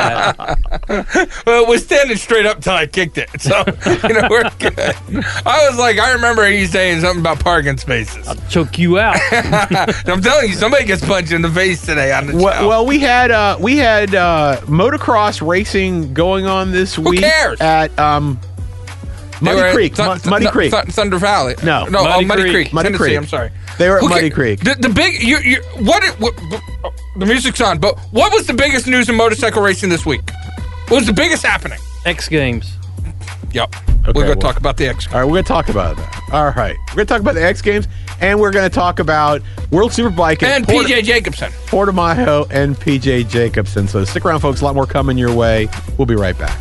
that. Well, it was standing straight up till I kicked it. So, you know, we're good. I was like, I remember he's saying something about parking spaces. Choke you out. I'm telling you, somebody gets punched in the face today on the show. well, well, we had uh, we had uh, motocross racing going on this week cares? at um, They were Muddy at Creek. Thu- Mu- Muddy no, Creek. Thu- Thunder Valley. No. no, Muddy oh, Muddy Creek. Creek, Muddy Tennessee. Creek. I'm sorry. They were at Who Muddy ca- Creek. The, the big, you, you, what, it- what, what- the music's on, but what was the biggest news in motorcycle racing this week? What was the biggest happening? X Games. Yep. Okay, we're going to well- talk about the X. All right, we're going to talk about that. All right, we're going to talk about the X Games, and we're going to talk about World Superbike And Port- P J Jacobson. Portimao and P J Jacobson. So stick around, folks. A lot more coming your way. We'll be right back.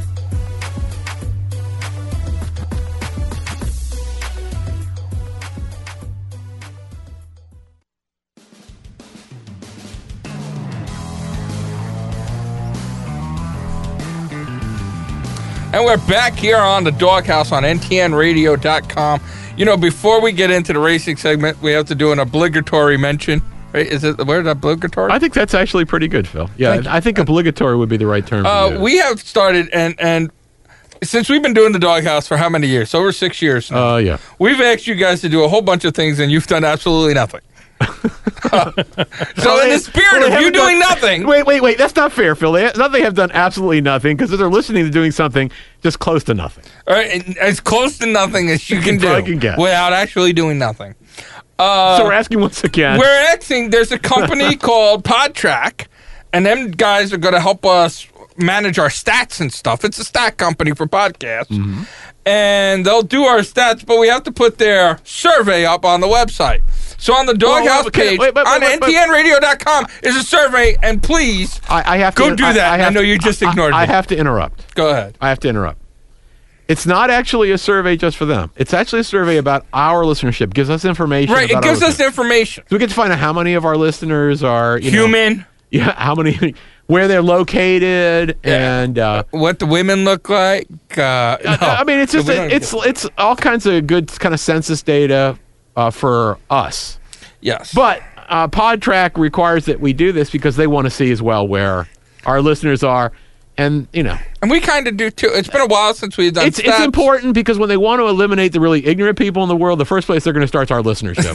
And we're back here on the Doghouse on N T N radio dot com. You know, before we get into the racing segment, we have to do an obligatory mention. Right? Is it the word obligatory? I think that's actually pretty good, Phil. Yeah, Thank you. I think obligatory would be the right term. to Uh, use. we have started, and and since we've been doing the Doghouse for how many years? Over six years now. Uh, yeah. We've asked you guys to do a whole bunch of things, and you've done absolutely nothing. Uh, so, in the spirit Well, they of you haven't doing done- nothing, Wait, wait, wait. That's not fair, Phil. They, not they have done absolutely nothing because they're listening to doing something just close to nothing. all right, and as close to nothing as you can do probably can get. without actually doing nothing. Uh, so we're asking once again. We're asking, there's a company called PodTrack, and them guys are going to help us manage our stats and stuff. It's a stat company for podcasts. Mm-hmm. And they'll do our stats, but we have to put their survey up on the website. So on the Doghouse Well, well, okay, page wait, wait, wait, on wait, wait. N T N radio dot com is a survey, and please I, I have to go do that. I, have know to- you just I- ignored I, me. I have to interrupt. Go ahead. I have to interrupt. It's not actually a survey just for them. It's actually a survey about our listenership. It gives us information. Right, about it gives our us listeners. information. So we get to find out how many of our listeners are you know, Human, yeah, how many, where they're located, Yeah. and uh, what the women look like. Uh, no. I mean, it's just We don't it's get- it's all kinds of good kind of census data uh, for us. yes. But uh, PodTrack requires that we do this because they want to see as well where our listeners are, and you know, And we kind of do too. It's been a while since we've done it's it's stats. important because when they want to eliminate the really ignorant people in the world, the first place they're going to start is our listenership.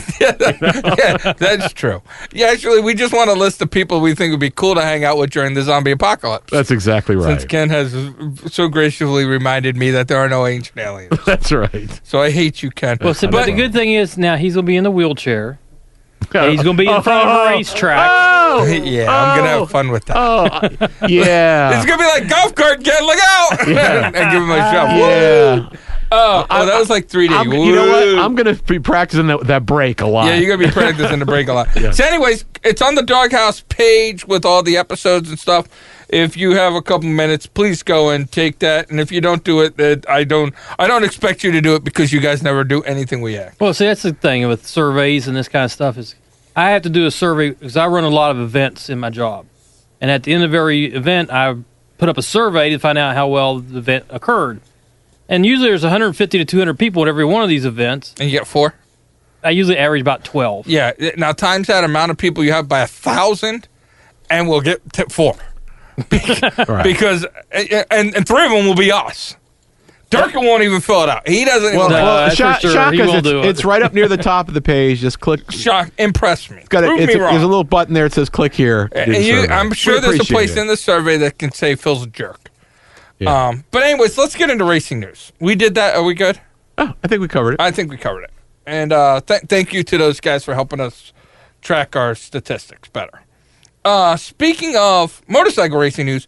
Yeah, that's true. Yeah, actually, we just want a list of people we think would be cool to hang out with during the zombie apocalypse. That's exactly right. Since Ken has so graciously reminded me that there are no ancient aliens. That's right. So I hate you, Ken. Well, so, but the good thing is now he's going to be in the wheelchair. And he's going to be in front of a racetrack. Oh, yeah, I'm going to oh, have fun with that. Oh, uh, yeah. It's going to be like golf cart, Ken, look out! and give him a shove. yeah. Oh, oh, that was like three D. I'm, you know what? I'm going to be practicing that, that break a lot. Yeah, you're going to be practicing the break a lot. So anyways, it's on the Doghouse page with all the episodes and stuff. If you have a couple minutes, please go and take that. And if you don't do it, then I don't I don't expect you to do it because you guys never do anything we ask. Well, see, that's the thing with surveys and this kind of stuff is I have to do a survey because I run a lot of events in my job. And at the end of every event, I put up a survey to find out how well the event occurred. And usually there's one hundred fifty to two hundred people at every one of these events. And you get four? I usually average about twelve. Yeah. Now times that amount of people you have by a thousand, and we'll get to four. Right. Because and, and three of them will be us. Durkin won't even fill it out. He doesn't Well, even. No, well that's Shock, for sure. Shock He is will it's, do it. it's right up near the top of the page. Just click. Shock, impress me. Got it. Prove It's me a, wrong. there's a little button there that says "Click here." to do and the you, survey. I'm We sure there's a appreciate place it. in the survey that can say Phil's a jerk. Yeah. Um, but anyways, let's get into racing news. We did that. Are we good? Oh, I think we covered it. I think we covered it. And uh, th- thank you to those guys for helping us track our statistics better. Uh, speaking of motorcycle racing news,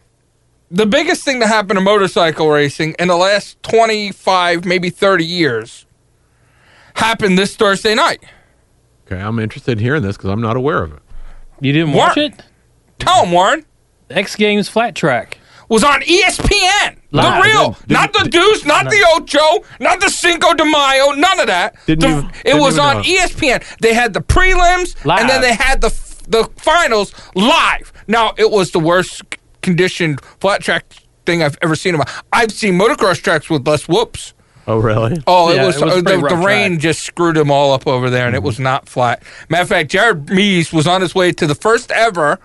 the biggest thing that happened to motorcycle racing in the last twenty-five, maybe thirty years happened this Thursday night. Okay, I'm interested in hearing this because I'm not aware of it. You didn't watch Warren. it? Tell them, Warren. X Games Flat Track. Was on E S P N. Live. The real. Didn't- not the didn't- Deuce, not the Ocho, not the Cinco de Mayo, none of that. Didn't The- even- it didn't was even on know. E S P N. They had the prelims, Live. and then they had the f- the finals live. Now, it was the worst c- conditioned flat track thing I've ever seen. In my, I've seen motocross tracks with less whoops. Oh, really? Oh, Yeah, it was, it was a uh, pretty the, the rough rain track. just screwed them all up over there, and it was not flat. Matter of fact, Jared Mees was on his way to the first ever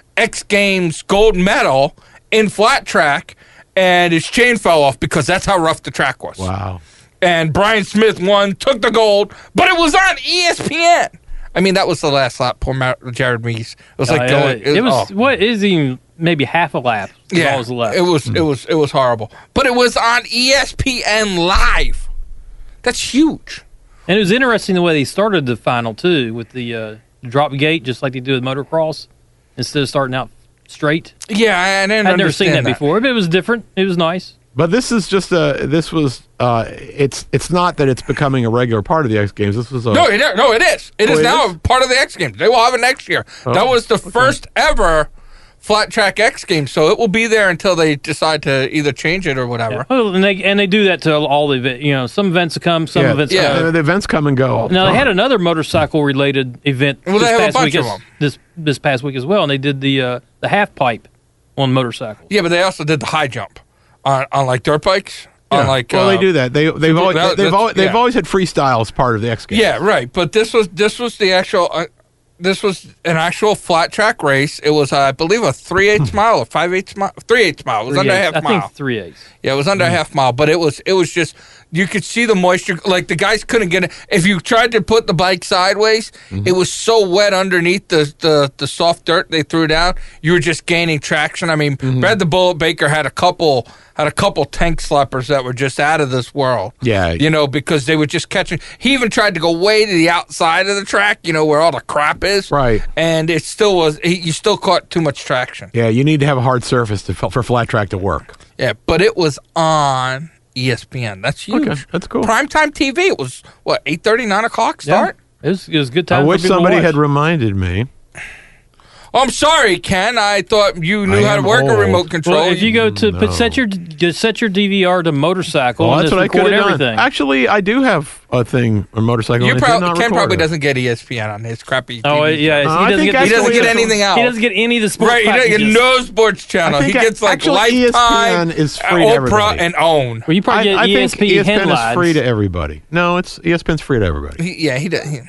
X Games gold medal in flat track, and his chain fell off because that's how rough the track was. Wow. And Brian Smith won, took the gold, but it was on E S P N. I mean, that was the last lap. Poor Ma- Jared Mees. It was like Uh, going. it was oh. what is even maybe half a lap. Yeah, All was left. it was it was it was horrible, but it was on E S P N live. That's huge. And it was interesting the way they started the final too, with the uh, drop gate, just like they do with motocross, instead of starting out straight. Yeah, I, I didn't I'd never seen that, understand before, but it was different. It was nice. But this is just a. This was. Uh, it's. It's not that it's becoming a regular part of the X Games. This was a. No, it, no, it is. It Oh, is it now is? a part of the X Games. They will have it next year. Oh, that was the okay. first ever flat track X Games, so it will be there until they decide to either change it or whatever. Well, and they and they do that to all the events. You know, some events come, some yeah, events yeah. come. The, the events come and go. All the Now they time. had another motorcycle related event Well, this they have a past bunch week of as, them. this this past week as well, and they did the uh, the half pipe on motorcycles. Yeah, but they also did the high jump on, on like dirt bikes. On Yeah. like well, uh, they do that. They they've always that- they've that's- always, they've yeah. always had freestyle as part of the X Games. Yeah, right. But this was this was the actual. Uh, this was an actual flat track race. It was, uh, I believe, a three eighths mile or five eighths mile, three eighths mile. It was Three under a eighths. half I mile. think three eighths. Yeah, it was under a half mile, but it was it was just you could see the moisture. Like the guys couldn't get it. If you tried to put the bike sideways, it was so wet underneath the, the the soft dirt they threw down. You were just gaining traction. I mean, Brad the Bullet Baker had a couple had a couple tank slappers that were just out of this world. Yeah. you know, because they were just catching. He even tried to go way to the outside of the track, you know, where all the crap is. Right. and it still was. He, you still caught too much traction. Yeah, you need to have a hard surface to, for flat track to work. Yeah, but it was on E S P N. That's huge. Okay, that's cool. Primetime T V. It was what eight thirty, nine o'clock start. It was it was a good time. I for wish people to somebody watch. had reminded me. Oh, I'm sorry, Ken. I thought you knew I how to am work a old. remote control. Well, if you go to No. put, set your just set your D V R to motorcycle Well, and that's just what I could record have done. everything. Actually, I do have a thing, a motorcycle. you and I did probably not Ken record probably it. doesn't get E S P N on his crappy. T V oh yeah, Uh, I he doesn't think get he doesn't actually get it's- anything else. He doesn't get any of the sports Right, you don't get packages. no sports channel. I He think gets like actually Lifetime, E S P N is free to Oprah, everybody. and OWN. Well, you probably I, get I E S think P E S P N headlines. is free to everybody. No, it's E S P N's free to everybody. He, yeah, he does. He,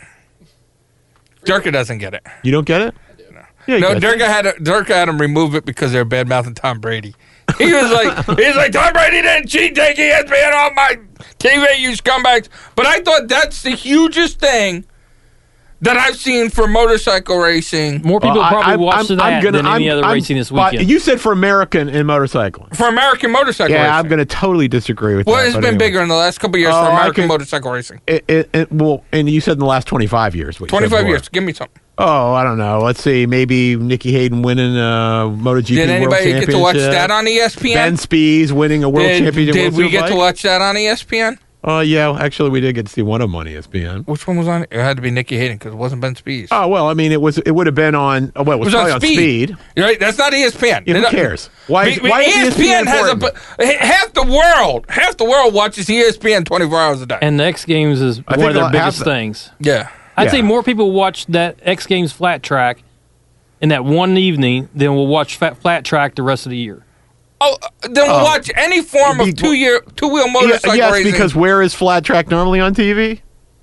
Durka doesn't get it. You don't get it? Yeah, you No, get it. Durka had Durka had him remove it because they're bad mouthing Tom Brady. He was like, he was like, Tom Brady didn't cheat, take E S P N off my T V, you scumbags. But I thought that's the hugest thing that I've seen for motorcycle racing More people Well, I- probably I'm- watch I'm- that I'm gonna- than any I'm- other I'm- racing this but weekend. You said for American in motorcycling. for American motorcycle Yeah, racing. I'm going to totally disagree with What that. has but been anyway. bigger in the last couple of years Oh, for I American can- motorcycle racing? It, it, it, well, and you said in the last twenty-five years. What you said twenty-five before. years. Give me something. Oh, I don't know. Let's see. Maybe Nikki Hayden winning a MotoGP Did World anybody Championship. get to watch that on E S P N? Ben Spies winning a World Did, Championship. did World we get Superbike? to watch that on E S P N? Oh, yeah. Actually, we did get to see one of them on E S P N. Which one was on? It had to be Nikki Hayden because it wasn't Ben Spies. Oh, well, I mean, it was. It would have been on. Oh, well, it was, It was on probably on Speed. Speed. You're right. That's not E S P N. Yeah, who They're not- cares? Why is, Be- why is E S P N has a important? bu- half the world, half the world watches E S P N twenty-four hours a day. and the X Games is I one think of their they'll have biggest the- things. yeah, I'd Yeah. say more people watch that X Games flat track in that one evening than will watch fat, flat track the rest of the year. oh, then we'll Oh. watch any form of Be- two year two wheel Yeah, motorcycle yes, racing. because where is flat track normally on T V?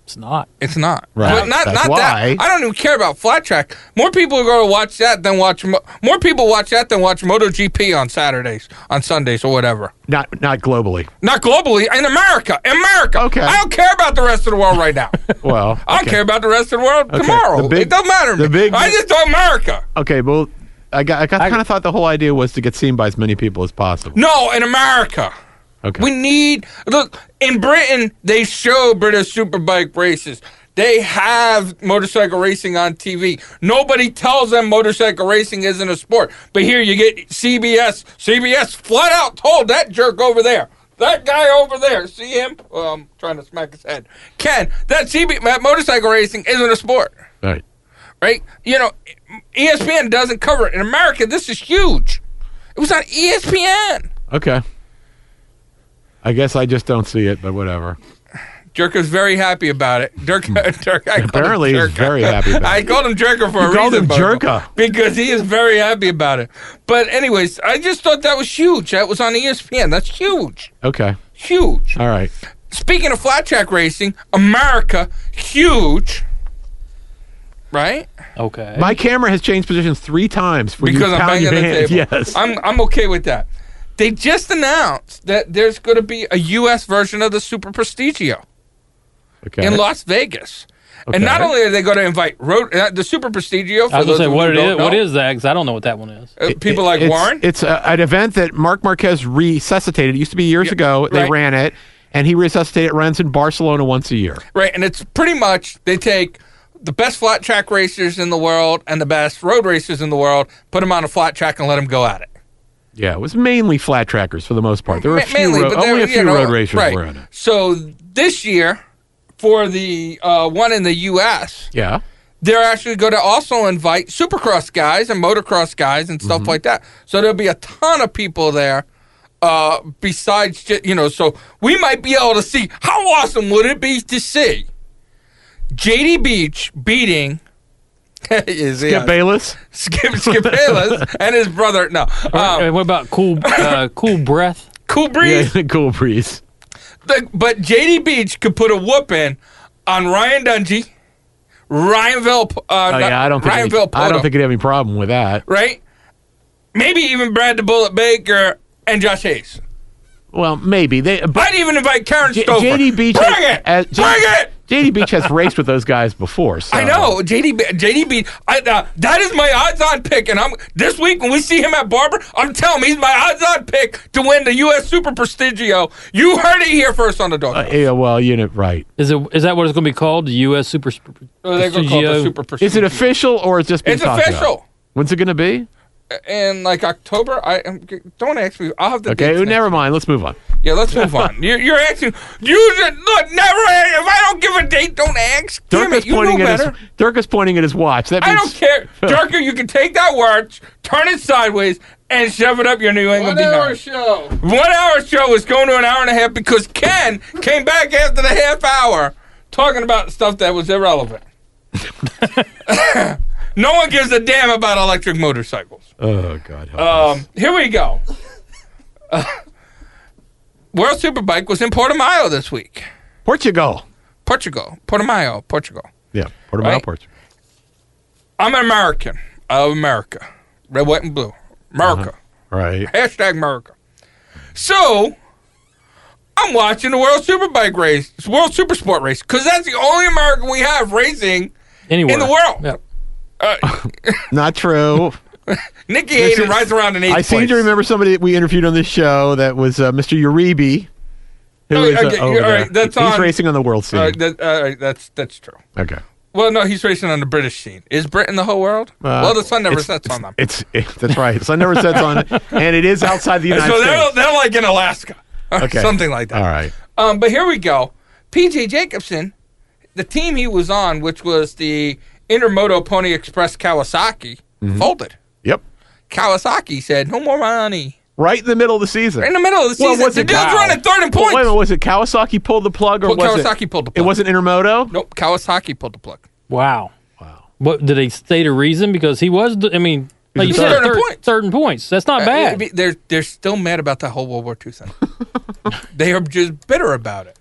It's not. It's not. Right. But not That's not why. that. I don't even care about flat track. More people are going to watch that than watch. Mo- more people watch that than watch MotoGP on Saturdays, on Sundays, or whatever. Not not globally. Not globally, in America. America. Okay. I don't care about the rest of the world right now. Well, I don't okay. care about the rest of the world Okay. tomorrow. The big- it don't matter to the me. big- I just do America. Okay, well, I got I, got, I- kind of thought the whole idea was to get seen by as many people as possible. No, in America. Okay. We need look in Britain. They show British Superbike races. They have motorcycle racing on T V. Nobody tells them motorcycle racing isn't a sport. But here you get C B S. C B S flat out told that jerk over there, that guy over there. See him? Well, I'm trying to smack his head. Ken, that C B that motorcycle racing isn't a sport, Right. right? You know, E S P N doesn't cover it in America. This is huge. It was on E S P N. Okay. I guess I just don't see it, but whatever. Dirk was very happy about it. Dirk, Dirk I called Apparently him he's Jerka. very happy about I it. called him Jerker for You a called reason. him Bobo, Jerka. because he is very happy about it. But anyways, I just thought that was huge. That was on E S P N. That's huge, Okay. huge. All right. Speaking of flat track racing, America, huge, right? Okay. My camera has changed positions three times for Because you I'm pound banging your the hand. table. Yes. I'm I'm okay with that. They just announced that there's going to be a U S version of the Super Prestigio. Okay. In Las Vegas. Okay. And not only are they going to invite road, uh, the Super Prestigio, for I was those gonna say of you what who it don't is. know, What is that? Because I don't know what that one is. uh, people like it's, Warren. It's a, an event that Mark Marquez resuscitated. It used to be years Yeah, ago. They right. ran it, and he resuscitated. It runs in Barcelona once a year. Right, and it's pretty much they take the best flat track racers in the world and the best road racers in the world, put them on a flat track and let them go at it. Yeah, it was mainly flat trackers for the most part. There were a Ma- few mainly, road, but there- only a you few know, road racers right. were in it. So this year, for the uh, one in the U S, Yeah. they're actually going to also invite supercross guys and motocross guys and stuff Mm-hmm. like that. So there'll be a ton of people there. Uh, besides, ju- you know, so we might be able to see how awesome would it be to see J D Beach beating is Skip Bayless. Skip Skip Bayless and his brother. No, Uh, um, what about cool, uh, cool breath? Cool Breeze. Yeah, cool breeze. The- but J D Beach could put a whooping on Ryan Dungey, Ryan Vil. Uh, Oh, yeah, I don't think Ryan any, Villopoto, I don't think he'd have any problem with that. right? Maybe even Brad the Bullet Baker and Josh Hayes. Well, maybe they. But I'd even invite Karen J- Stover. J D Beach. Bring has- it! as- J- Bring it! J D Beach has raced with those guys before. So. I know J D B, J D B. I, uh, that is my odds-on pick, and I'm this week when we see him at Barber, I'm telling him he's my odds-on pick to win the U S Super Prestigio. You heard it here first on the dog. Uh, yeah, well, you know, right. Is it? Is that what it's going to be called? The U S Super. Oh, they're gonna call it the Prestigio? Super Prestigio. Is it official or is it just being It's talked about? official. When's it going to be? In like October, I um, don't ask me. I'll have the Okay, dates next never week. mind. Let's move on. Yeah, let's move on. You're, you're asking. You should look. Never. If I don't give a date, don't ask. Damn Dirk is it, you know pointing at better. his Dirk is pointing at his watch. That I means don't care, Durker. You can take that watch, turn it sideways, and shove it up your New England One hour behind. show. One hour show is going to an hour and a half because Ken came back after the half hour talking about stuff that was irrelevant. No one gives a damn about electric motorcycles. Oh God. help us. Um, here we go. Uh, World Superbike was in Portimao this week. Portugal. Portugal. Portimao, Portugal. Yeah, Portugal, Right. Portugal. I'm an American. I love America. Red, white, and blue. America. Right. Hashtag America. So, I'm watching the World Superbike race, World Supersport race, because that's the only American we have racing Anywhere in the world. Yep. Uh, Not true. Nikki This Hayden is- rides around in eighth I seem place. to remember somebody that we interviewed on this show that was uh, Mister Uribe. Who Oh, is uh, okay, over all there. right, that's He's on- racing on the world scene. Uh, that, uh, that's that's true. okay. Well, no, he's racing on the British scene. Is Britain the whole world? Uh, well, the sun never it's- sets it's- on them. It's, it, that's right. The sun never sets on it, and it is outside the United So they're, States. they're like in Alaska. Or Okay. something like that. All right. Um, but here we go. P J Jacobson, the team he was on, which was the Intermoto Pony Express Kawasaki, Mm-hmm. folded. Yep. Kawasaki said, no more money. Right in the middle of the season. Right in the middle of the Well, season. was The it- dude's wow. running third in Well, points. wait a minute. Was it Kawasaki pulled the plug, or Well, was Kawasaki it? pulled the It plug. wasn't Intermoto. Nope, Kawasaki pulled the plug. Wow. Wow. What did they state a reason? Because he was. I mean, like you He's said, third in third, points. third in points. That's not Uh, bad. it'd be- they're, they're still mad about that whole World War Two thing. They are just bitter about it.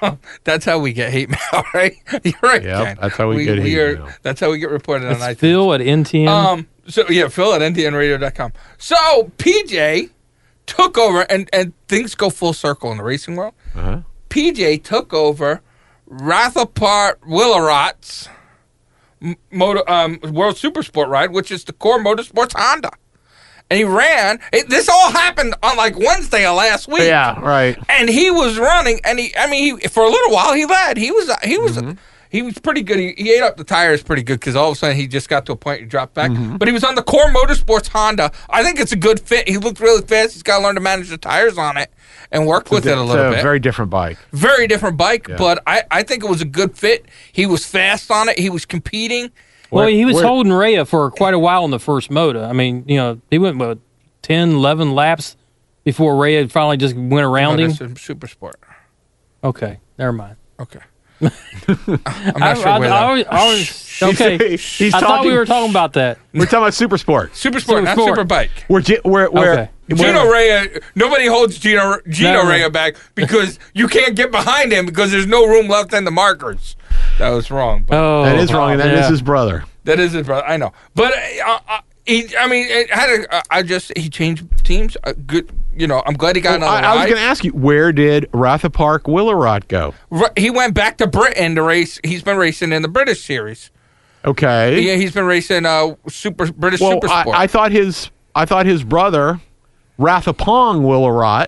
That's how we get hate mail, right? You're right, Yep, Ken. that's how we get hate are- mail. That's how we get reported on It's iTunes. Phil at N T N. Um. So yeah, Phil at N T N radio dot com. So P J took over, and and things go full circle in the racing world. Uh-huh. P J took over Rathapart Willerot's m- motor, um, World Supersport ride, which is the Core Motorsports Honda. And he ran. It, this all happened on like Wednesday of last week. Yeah, right. And he was running, and he, I mean, he, for a little while he led. He was, he was, Mm-hmm. he was pretty good. He, he ate up the tires pretty good because all of a sudden he just got to a point he dropped back. Mm-hmm. But he was on the Core Motorsports Honda. I think it's a good fit. He looked really fast. He's got to learn to manage the tires on it and work with it a little it's a bit. very different bike. Very different bike, Yeah. but I, I think it was a good fit. He was fast on it. He was competing. well, Where- he was where- holding Rhea for quite a while in the first moto. I mean, you know, he went, what, ten, eleven laps before Rhea finally just went around Oh, him? that's a Super Sport. Okay, never mind. Okay. I'm not I, sure I, where I, that. was- I was, okay. He's I thought we talking- were talking about that. We're talking about Super Sport. Super Sport, not Sport. Super Bike. Where, G- where, where, Okay. Gino Rea, nobody holds Gino, Gino No, no. Rea back because you can't get behind him because there's no room left in the markers. That was wrong. But Oh, that is wrong, and that is yeah. his brother. That is his brother. I know. But uh, uh, he, I mean, it had a, uh, I just, he changed teams. Uh, good. You know, I'm glad he got Well, another I, I was ride. going to ask you, where did Rathapark Willerot go? R- He went back to Britain to race. He's been racing in the British series. Okay. Yeah, he's been racing uh, super British well, Super I, Sport. I thought his, I thought his brother, Rathapong Willerot,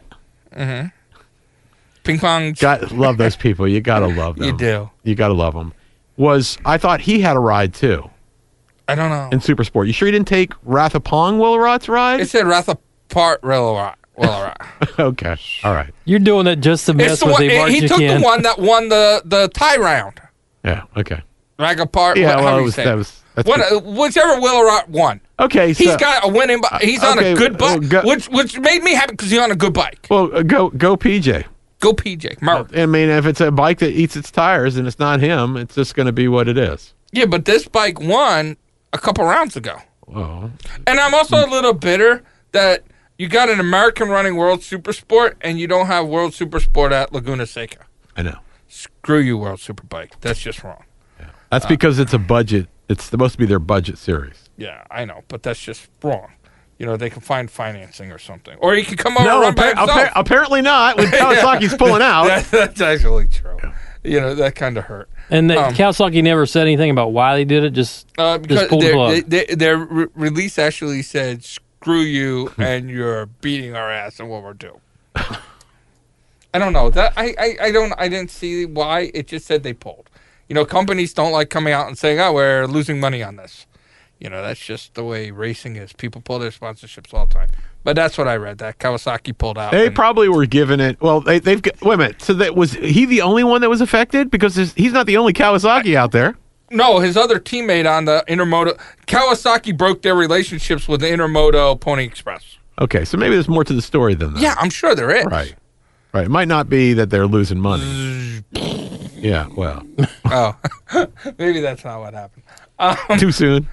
Ping pong. got love those people. You got to love them. You do. You got to love them. Was I thought he had a ride too I don't know. in Super Sport? You sure you didn't take Rathapong Willerot's ride? It said Rathapart Willerot. Willerot. Okay. All right. You're doing that just to mess It's the with one, him, aren't he you, took Ken? the one that won the, the tie round. Yeah. Okay. Ragapart. Yeah. what, Well, how it do you was, say that it? was. That's One, good. uh, whichever Willerot won. Okay. So, He's got a winning. bi- He's on okay, a good bike, well, go- which which made me happy because he's on a good bike. well, uh, go go P J. Go P J. Murph. I mean, if it's a bike that eats its tires and it's not him, it's just going to be what it is. Yeah, but this bike won a couple rounds ago, Well, and I'm also a little bitter that you got an American running World Super Sport and you don't have World Super Sport at Laguna Seca. I know. Screw you, World Superbike. That's just wrong. That's because it's a budget. It's supposed to be their budget series. Yeah, I know, but that's just wrong. You know, they can find financing or something, or he can come over No, and run by appa- himself. appa- apparently not. When Kawasaki's pulling out. That, that's actually true. You know, that kind of hurt. And the, Um, Kawasaki never said anything about why they did it. Just Uh, because pull the their, plug. they, they, their re- release actually said, "Screw you," and you're beating our ass in World War Two. I don't know that I, I, I don't I didn't see why. It just said they pulled. You know, companies don't like coming out and saying, "Oh, we're losing money on this." You know, that's just the way racing is. People pull their sponsorships all the time. But that's what I read. That Kawasaki pulled out. They and- probably were given it. Well, they, they've got, wait a minute. So that was he the only one that was affected? Because there's- he's not the only Kawasaki out there. No, his other teammate on the Intermoto Kawasaki broke their relationships with the Intermoto Pony Express. Okay, so maybe there's more to the story than that. Yeah, I'm sure there is. Right. Right. It might not be that they're losing money. Yeah. Well, Oh, maybe that's not what happened. too soon.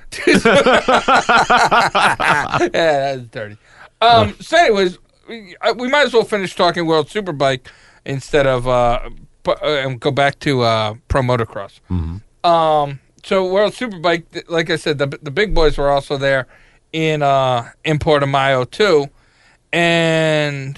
Yeah, that's dirty. Um, so, anyways, we, uh, we might as well finish talking World Superbike instead of uh, pu- uh, and go back to uh, Pro Motocross. Um, so World Superbike, th- like I said, the the big boys were also there in uh, in Portimao too, and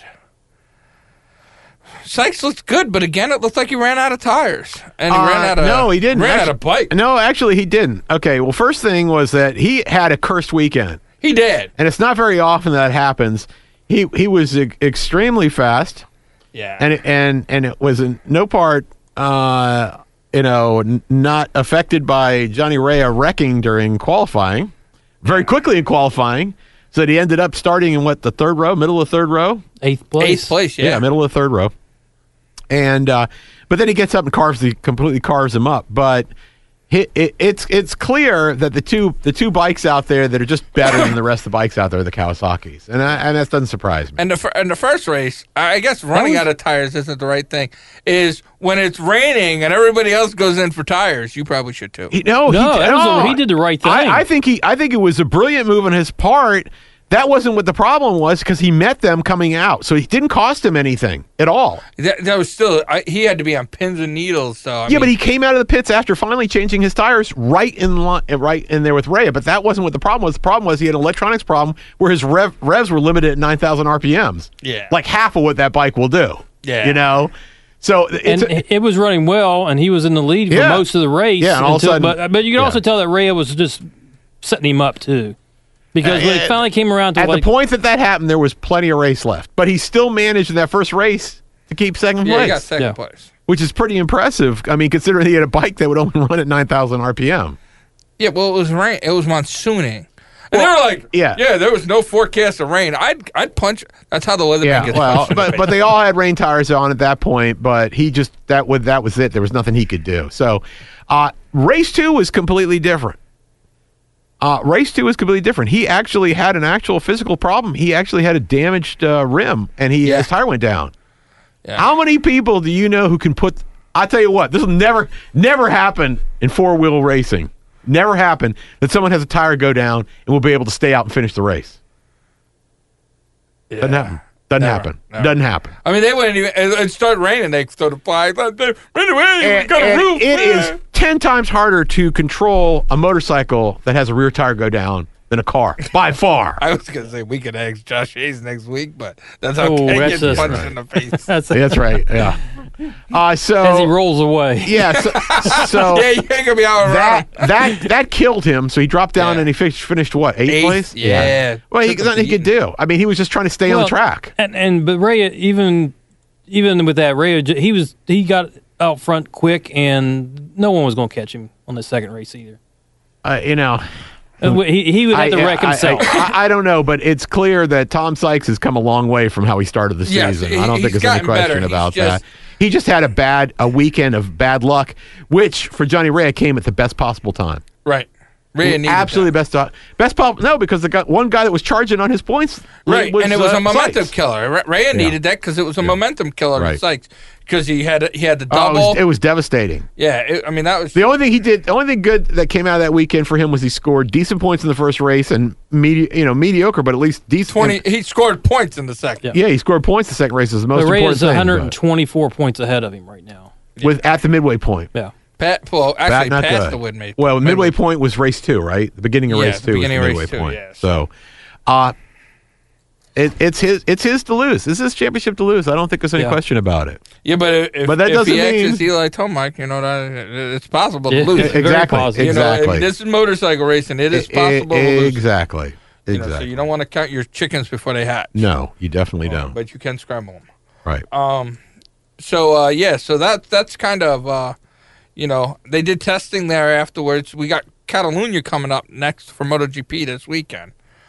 Sykes looked good, but again, it looked like he ran out of tires and he Uh, ran out of no, he didn't. ran out Actu- of bike. No, actually, he didn't. Okay. Well, first thing was that he had a cursed weekend, He did. and it's not very often that happens. He he was e- extremely fast. Yeah. and it, and and it was in no part, uh, you know, n- not affected by Johnny Rea wrecking during qualifying. Very quickly in qualifying, so that he ended up starting in what, the third row, middle of the third row. eighth place. Eighth place, yeah. middle of the third row. And uh, but then he gets up and carves the completely carves him up. But it, it, it's it's clear that the two the two bikes out there that are just better than the rest of the bikes out there are the Kawasaki's, and I, and that doesn't surprise me. And the fir- and the first race, I guess running was- out of tires isn't the right thing. Is when it's raining and everybody else goes in for tires. You probably should too. He, no, No, he, that was no, a- he did the right thing. I, I think he, I think it was a brilliant move on his part that wasn't what the problem was because he met them coming out. So it didn't cost him anything at all. That, that was still, I, he had to be on pins and needles. So I yeah, mean, but he came out of the pits after finally changing his tires right in line, right in there with Rhea. But that wasn't what the problem was. The problem was he had an electronics problem where his rev, revs were limited at nine thousand R P Ms. Yeah. Like half of what that bike will do. Yeah. You know? So it's and a, it was running well, and he was in the lead for Yeah. most of the race. Yeah, and all of a until- sudden- but, but you can yeah. also tell that Rhea was just setting him up, too. Because when Uh, it finally came around to at like, the point that that happened, there was plenty of race left. But he still managed in that first race to keep second yeah, place. he got second Yeah. place. Which is pretty impressive. I mean, considering he had a bike that would only run at nine thousand R P M. Yeah, well, it was rain. It was monsooning. And Well, they were like, yeah. yeah, there was no forecast of rain. I'd I'd punch. That's how the weatherman Yeah, gets well, punched. but but they all had rain tires on at that point. But he just that would that was it. There was nothing he could do. So, uh, race two was completely different. Uh, race two was completely different. He actually had an actual physical problem. He actually had a damaged uh, rim, and he Yeah. his tire went down. Yeah. How many people do you know who can put? I tell you what, this will never never happen in four wheel racing. Never happen that someone has a tire go down and will be able to stay out and finish the race. Yeah. Doesn't happen. Doesn't Never, happen. never. Doesn't happen. I mean, they wouldn't even. It it started raining. They throw the flag. Like, "Rain away! We And- got a and roof." it yeah." is ten times harder to control a motorcycle that has a rear tire go down than a car, by far. I was gonna say we could ask Josh Hayes next week, but that's how Oh, Ken that's gets just punched right. in the face. that's That's right. Yeah. Uh, so as he rolls away. yeah. So, so yeah, you ain't gonna be out that around. that that killed him. So he dropped down Yeah. and he finished, finished what eighth, Eighth, place. yeah. Well, he, Took a nothing he could do. I mean, he was just trying to stay on Well, the track. And and but Ray, even even with that, Ray, he was he got out front quick, and no one was going to catch him on the second race either. Uh, you know. Uh, He, he would have to I- wreck I- himself. I, I, I don't know, but it's clear that Tom Sykes has come a long way from how he started the Yes, season. he- I don't think he's there's any gotten better. question He's about just- that. He just had a bad a weekend of bad luck, which for Johnny Rea came at the best possible time. Right. Ray needed Absolutely that. best to- best pop. No, because the guy, one guy that was charging on his points, Right, and it was uh, a momentum Sykes. killer. Ra- Ray needed that because it was a momentum killer to Right. Sykes because he had he had the Oh, it, double. was, it was devastating. yeah, it, I mean that was The only thing he did, the only thing good that came out of that weekend for him was he scored decent points in the first race and medi- you know, mediocre, but at least decent. twenty. He scored points in the second. Yeah. Yeah, he scored points the second race. Is the most But Ray important is thing. one hundred but- twenty-four points ahead of him right now. with at the midway point. Yeah. Pat, well, Bad, actually, not past good. the Widmay. Well, midway point was race two, right? The beginning of Yeah, race the two was beginning of midway race two, point. yeah. So, uh, it, it's his. It's his to lose. This is his championship to lose. I don't think there's any Yeah. question about it. Yeah, but if, But that if doesn't he mean- acts as Eli Tomac, you know that it's possible to Yeah. lose. It's very Exactly. positive. You know, Exactly. if this is motorcycle racing. It is E- possible e- to lose. Exactly. You know, Exactly. so you don't want to count your chickens before they hatch. no, you definitely don't. But you can scramble them. Right. Um, so uh, yeah, so that that's kind of uh, you know, they did testing there afterwards. We got Catalunya coming up next for MotoGP this weekend.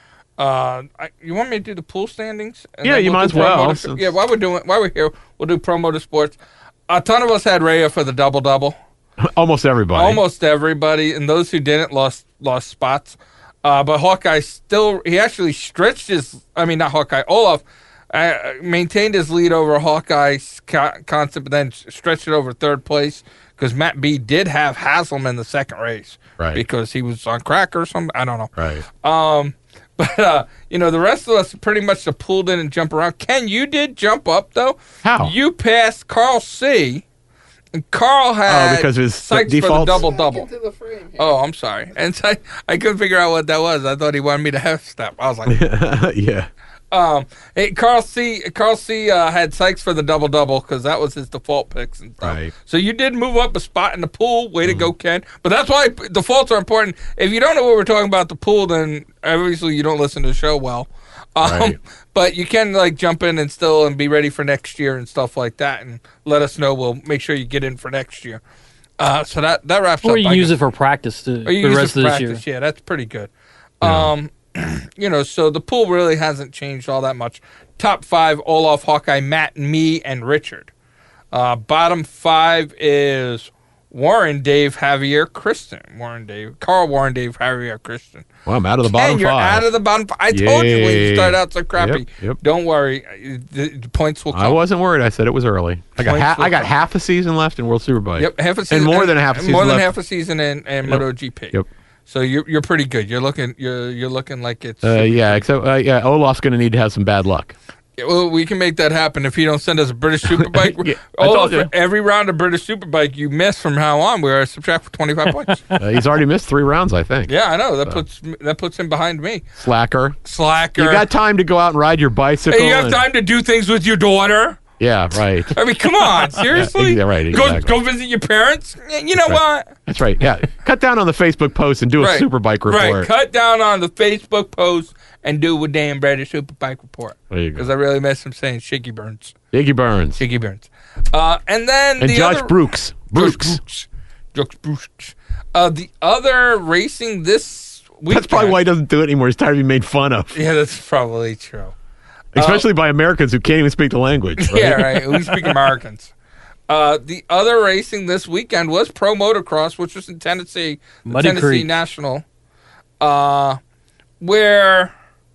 Uh, I, you want me to do the pool standings? And Yeah, then you we'll might do as Pro well, Motor- since- Yeah, while we're doing, while we're here, we'll do Pro Motorsports. A ton of us had Rhea for the double double. Almost everybody. Almost everybody, and those who didn't lost lost spots. Uh, but Hawkeye still, he actually stretched his. I mean, not Hawkeye. Olaf uh, maintained his lead over Hawkeye's co- concept, but then stretched it over third place because Matt B did have Haslam in the second race, Right. Because he was on crack or something. I don't know. Right. Um, but uh, you know, the rest of us pretty much have pulled in and jump around. Ken, you did jump up though. How? You passed Carl C. And Carl had Oh, because of his Sykes for the defaults? double Back double. into the frame here. Oh, I'm sorry. And so I, I couldn't figure out what that was. I thought he wanted me to half step. I was like, yeah. um, hey, Carl C. Carl C. Uh, had Sykes for the double double because that was his default picks and stuff. Right. So you did move up a spot in the pool. Way to go, Ken. But that's why p- defaults are important. If you don't know what we're talking about the pool, then obviously you don't listen to the show well. Um, Right. But you can like jump in and still and be ready for next year and stuff like that, and let us know. We'll make sure you get in for next year. Uh, so that that wraps up. Or you I use guess. it for practice too. Or you for the use rest it for of this practice. year. Yeah, that's pretty good. Um, you know, so the pool really hasn't changed all that much. Top five: Olaf, Hawkeye, Matt, me, and Richard. Uh, bottom five is Warren, Dave, Javier, Kristen. Warren, Dave, Carl, Warren, Dave, Javier, Kristen. Well, I'm out of the bottom And you're five. out of the bottom five. I told you when you Yay. started out so crappy. Yep, yep. Don't worry, uh, the, the points will come. I wasn't worried. I said it was early. I got Points ha- will I got come. half a season left in World Superbike. Yep, half a season and more than a half a season More than left. half a season in, in Yep. MotoGP. Yep. So you're you're pretty good. You're looking you're you're looking like it's. Uh, yeah, except uh, yeah, Olaf's going to need to have some bad luck. Well, we can make that happen if you don't send us a British Superbike. Yeah, I Olaf, told you. for every round of British Superbike you miss from now on, we're subtract for twenty-five points. Uh, he's already missed three rounds, I think. Yeah, I know that puts that puts him behind me. Slacker. Slacker. You got time to go out and ride your bicycle. Hey, you have and- time to do things with your daughter. Yeah, right. I mean, come on, seriously? Yeah, right, exactly. Go go visit your parents. You know Right. what? That's right. Yeah, cut down on the Facebook post and do a Right. Superbike report. Right, cut down on the Facebook post and do a damn British Superbike report. There you go. Because I really miss him saying Shiggy Burns. Iggy Burns Shiggy Burns. Uh, and then and the Josh other, Brooks. Brooks. Brooks. Josh Brooks. Uh, the other racing this week. That's probably why he doesn't do it anymore. He's tired of being made fun of, Yeah, that's probably true. especially by Americans who can't even speak the language. Right? Yeah, right. We speak Americans. Uh, the other racing this weekend was Pro Motocross, which was in Tennessee, the Muddy Tennessee Creek. National, uh, where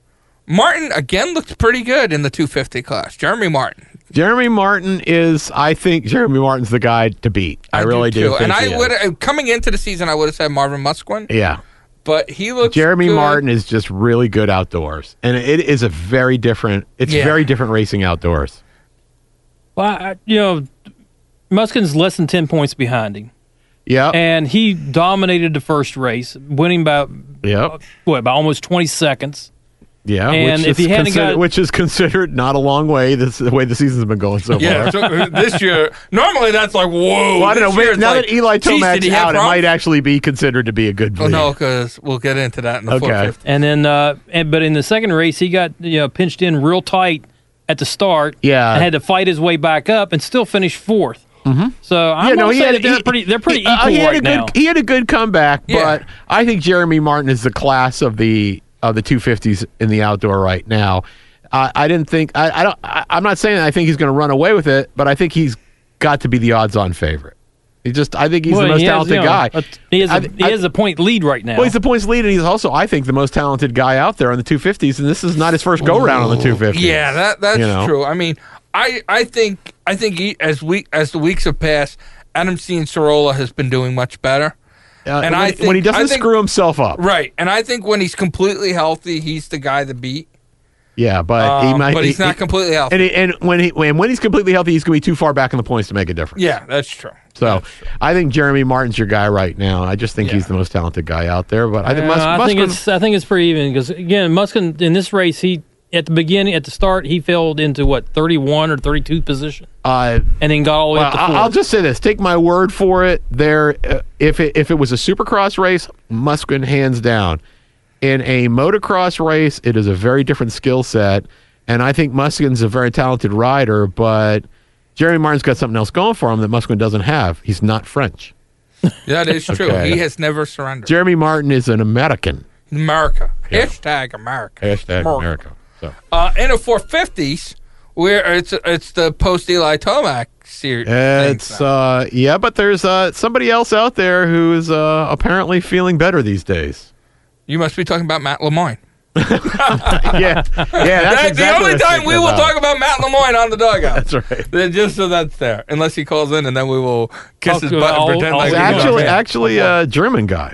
Martin again looked pretty good in the two fifty class. Jeremy Martin, Jeremy Martin is, I think, Jeremy Martin's the guy to beat. I, really do. too. think And I he would is. coming into the season, I would have said Marvin Musquin, Yeah. but he looks Jeremy good. Martin is just really good outdoors, and it is a very different. It's Yeah. very different racing outdoors. Well, I, you know, Muskin's less than ten points behind him, Yeah, and he dominated the first race, winning by yeah, what by almost twenty seconds. yeah. and which if is he hadn't considered, got- which is considered not a long way. This the way the season's been going so Yeah, far. so, uh, this year normally that's like whoa. Well, I don't this know. year Maybe, it's now like, that Eli geez, did Tomac's he have out, it problems? might actually be considered to be a good Oh lead. no, because we'll get into that in the Okay. four fifty. And then, uh, and, but in the second race, he got you know pinched in real tight at the start. Yeah. and had to fight his way back up and still finish fourth. Mm-hmm. So I'm Yeah, no, gonna he say had, that they're he- pretty. They're pretty he, uh, equal he had right a good, now. He had a good comeback, Yeah. but I think Jeremy Martin is the class of the of the two fifties in the outdoor right now. I I didn't think I, I don't. I, I'm not saying I think he's going to run away with it, but I think he's got to be the odds-on favorite. He just, I think he's Well, the most he has, talented you know, guy. a- he has a, I- he I- has a point lead right now. Well, he's the points lead, and he's also, I think, the most talented guy out there on the two fifties. And this is not his first go round on the two fifties. Yeah, that that's You know? true. I mean, I I think I think he, as we as the weeks have passed, Adam Cianciarola has been doing much better. Uh, And when, I when think- he doesn't I think- screw himself up. Right, and I think when he's completely healthy, he's the guy to beat. Yeah, but he Um, might. but he's he- not he- completely healthy. And, he, and when he when, when he's completely healthy, he's going to be too far back in the points to make a difference. Yeah, that's true. So I think Jeremy Martin's your guy right now. I just think Yeah. he's the most talented guy out there. But I think Uh, Mus- I think Musquin- it's I think it's pretty even because again, Muskin in this race, he at the beginning at the start he fell into what thirty-one or thirty-two position, uh, and then got all the way well, up to I- fourth. I'll just say this: take my word for it. There, uh, if it if it was a Supercross race, Musquin hands down. In a motocross race, it is a very different skill set, and I think Musquin's a very talented rider. But Jeremy Martin's got something else going for him that Musquin doesn't have. He's not French. That is true. Okay. He has never surrendered. Jeremy Martin is an American. America. Yeah. Hashtag America. Hashtag America. America. So. Uh, in the four fifties, where it's it's the post Eli Tomac series. It's uh yeah, but there's uh somebody else out there who's uh apparently feeling better these days. You must be talking about Matt Lemoyne. yeah, yeah, that's That's exactly the only what I'm time we thinking will about. talk about Matt Lemoyne on the dugout. That's right. Then just so that's there, unless he calls in, and then we will kiss I'll- his butt and I'll- pretend I'll- like He's he's our actually man. actually a German guy.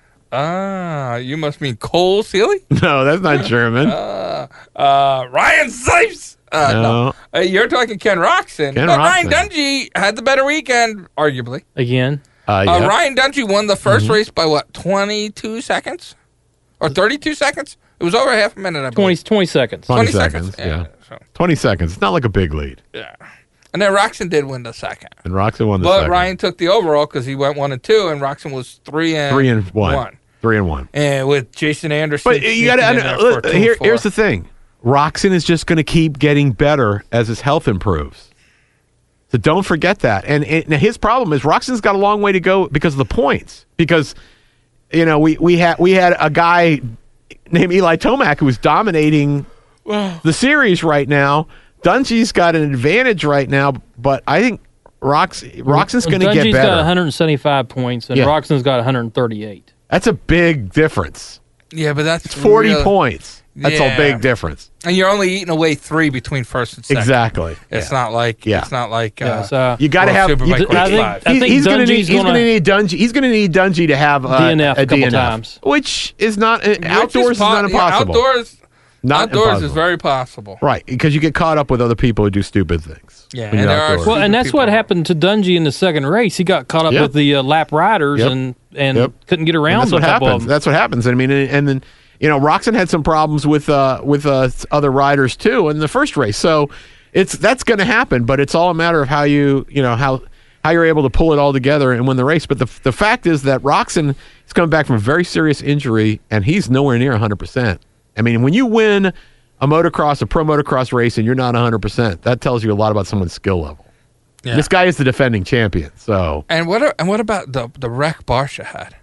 Ah, you must mean Cole Seeley, No, that's not German. uh, uh, Ryan Sipes. Uh, no, No. Uh, you're talking Ken Roxon. Ken but Ryan Roczen. Dungey had the better weekend, arguably. again. Uh, Uh, yeah. Ryan Dungey won the Mm-hmm. 1st race by what, twenty-two seconds? Or thirty-two seconds? It was over half a minute, I twenty, believe. twenty seconds. twenty twenty seconds, seconds, yeah. so, twenty seconds. It's not like a big lead. yeah. And then Roxon did win the second. And Roxon won the But second. Ryan took the overall because he went one and two, and Roxon was three and Three and one. Three and one. And with Jason Anderson, But you got sneaking in there for to two here. and four. Here's the thing: Roxon is just going to keep getting better as his health improves. So don't forget that. And, and his problem is Roxon's got a long way to go because of the points. Because you know we we had we had a guy named Eli Tomac who was dominating the series right now. Dungey's got an advantage right now, but I think Rox Roxon's going to get Dungey's better. got one hundred seventy-five points, and Yeah. Roxon's got one hundred thirty-eight. That's a big difference. yeah, but that's It's forty real- points. That's Yeah. a big difference. And you're only eating away three between first and second. Exactly. It's Yeah. not like Yeah. it's not like uh, Yeah, so You got to World have. Superbike you- Quick I think- Five. I He- he's gonna Dungey's need. He's gonna- gonna need Dungey. He's gonna need Dungey to have uh, D N F a a couple D N F, times. which is not uh, Which outdoors is, po- not yeah, impossible. outdoors, not outdoors impossible. is very possible. right because you get caught up with other people who do stupid things. Yeah, when and you're there are outdoors. Well, and Stupid that's what people. happened to Dungey in the second race. He got caught up Yep. with the uh, lap riders Yep. and and Yep. couldn't get And around that's a what couple happens. of them. That's what happens. I mean, and, and then you know, Roxon had some problems with uh, with uh, other riders too in the first race. So it's that's going to happen, but it's all a matter of how you you know how how you're able to pull it all together and win the race. But the the fact is that Roxon is coming back from a very serious injury, and he's nowhere near one hundred percent. I mean, when you win a motocross, a pro motocross race, and you're not one hundred percent, that tells you a lot about someone's skill level. Yeah. This guy is the defending champion, so And what a- and what about the the wreck Barsha had?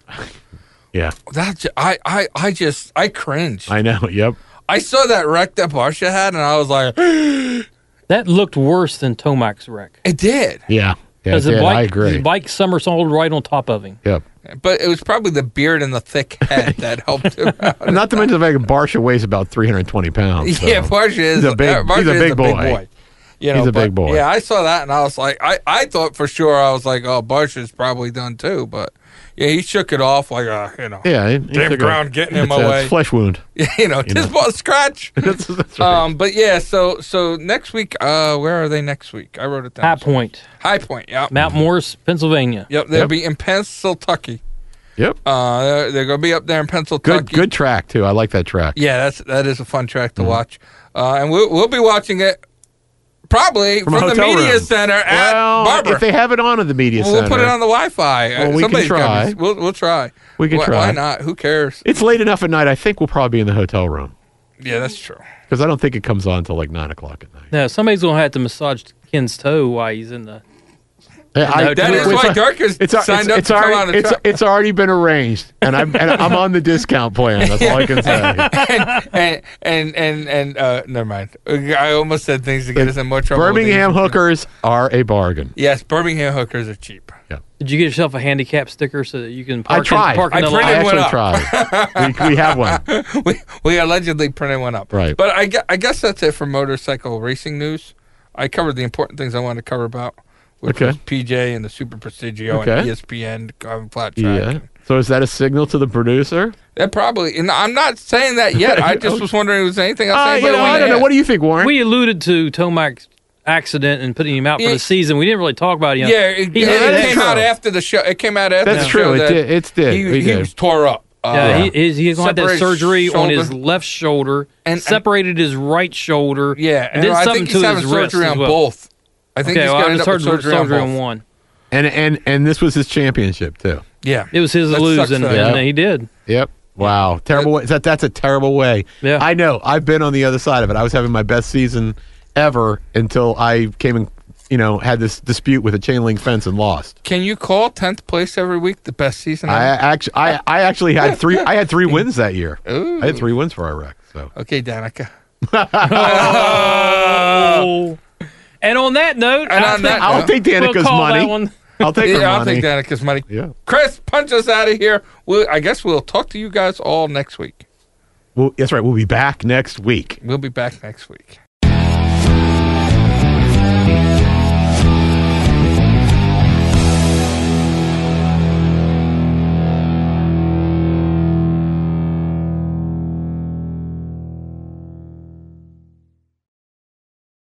yeah, That ju- I I I just I cringed. I, I know. Yep. saw that wreck that Barsha had, and I was like, That looked worse than Tomac's wreck. it did. Yeah. Yeah. Because it the did. bike, I agree. his bike somersaulted right on top of him. Yep. But it was probably the beard and the thick head that helped him out. Not to mention the fact that Barsha weighs about three hundred twenty pounds. so- Yeah, Barsha is He's a big- uh, Barsha he's a is big boy. You know, He's a but, big boy. Yeah, I saw that and I was like, I, I thought for sure I was like, oh, Barsha's probably done too, but yeah, he shook it off like a you know, Yeah. he- he damn took a- ground getting in it's my a- it's way. a flesh wound. you know, You just know. ball scratch. That's, that's right. Um, but yeah, so so next week, uh, where are they next week? I wrote it down. High Point, High Point. Yeah. Mount Morris, Pennsylvania. Yep, they'll Yep. be in Pennsylvania. Yep. Uh, they're, they're going to be up there in Pennsylvania. Good good track, too. I like that track. Yeah, that's that is a fun track Mm-hmm. to watch, uh, and we'll we'll be watching it probably from, a the hotel media room. center at Well, Barber. if they have it on at the media we'll center. put it on the Wi-Fi. Well, Uh, we can somebody's gotta try. be- we'll we'll try. We can why, try. Why not? Who cares? It's late enough at night. I think we'll probably be in the hotel room Yeah, that's true. because I don't think it comes on until like nine o'clock at night. No, somebody's gonna have to massage Ken's toe while he's in the. Yeah, I- That is it's why a- Dirk has it's, a- signed it's, up it's to come already, on the it's, track. it's already been arranged, and I'm and I'm on the discount plan. That's all I can say. and and and and uh, never mind. I almost said things to get us in more trouble. with Birmingham these. hookers are a bargain. Yes, Birmingham hookers are cheap. Did you get yourself a handicap sticker so that you can park? I tried. In, park in I the printed I lot? one actually up. tried. We, we have one. we, we allegedly printed one up. Right. But I, gue- I guess that's it for motorcycle racing news. I covered the important things I wanted to cover about, which Okay. was P J and the Super Prestigio Okay. and E S P N um, flat track. Yeah. So is that a signal to the producer? That probably, and I'm not saying that yet. I just was wondering if there was anything else. Uh, you anybody know, I wanted don't to know. add. What do you think, Warren? We alluded to Tomac's accident and putting him out Yeah. for the season. We didn't really talk about it. You know. Yeah, it, He it, had- that is came true. out after the show. It came out after That's the true. show. It that did. It did. He, We he did. was tore up. Uh, Yeah, he, he's, he's going to have to have Separated surgery on his shoulder. left shoulder, And- and- separated his right shoulder. yeah, and did I something think he's to having his wrist surgery as on well. both. I think Okay, he's well, I going to just end up heard with surgery, surgery on on both. one. And and and this was his championship too. Yeah, It was his That lose, sucks and, for and him. he did. Yep. Wow. Terrible way. That that's a terrible way. Yeah. I know. I've been on the other side of it. I was having my best season ever until I came and you know had this dispute with a chain link fence and lost. Can you call tenth place every week the best season I ever? actually I, I actually had three I had three wins that year. Ooh. I had three wins for Iraq. So Okay, Danica. Oh. And on that note, And I on that think I'll note, take we'll Danica's call money. that one. I'll take her Yeah, I'll money. take Danica's money. Yeah. Chris, punch us out of here. We'll, I guess we'll talk to you guys all next week. Well, that's right. We'll be back next week. We'll be back next week.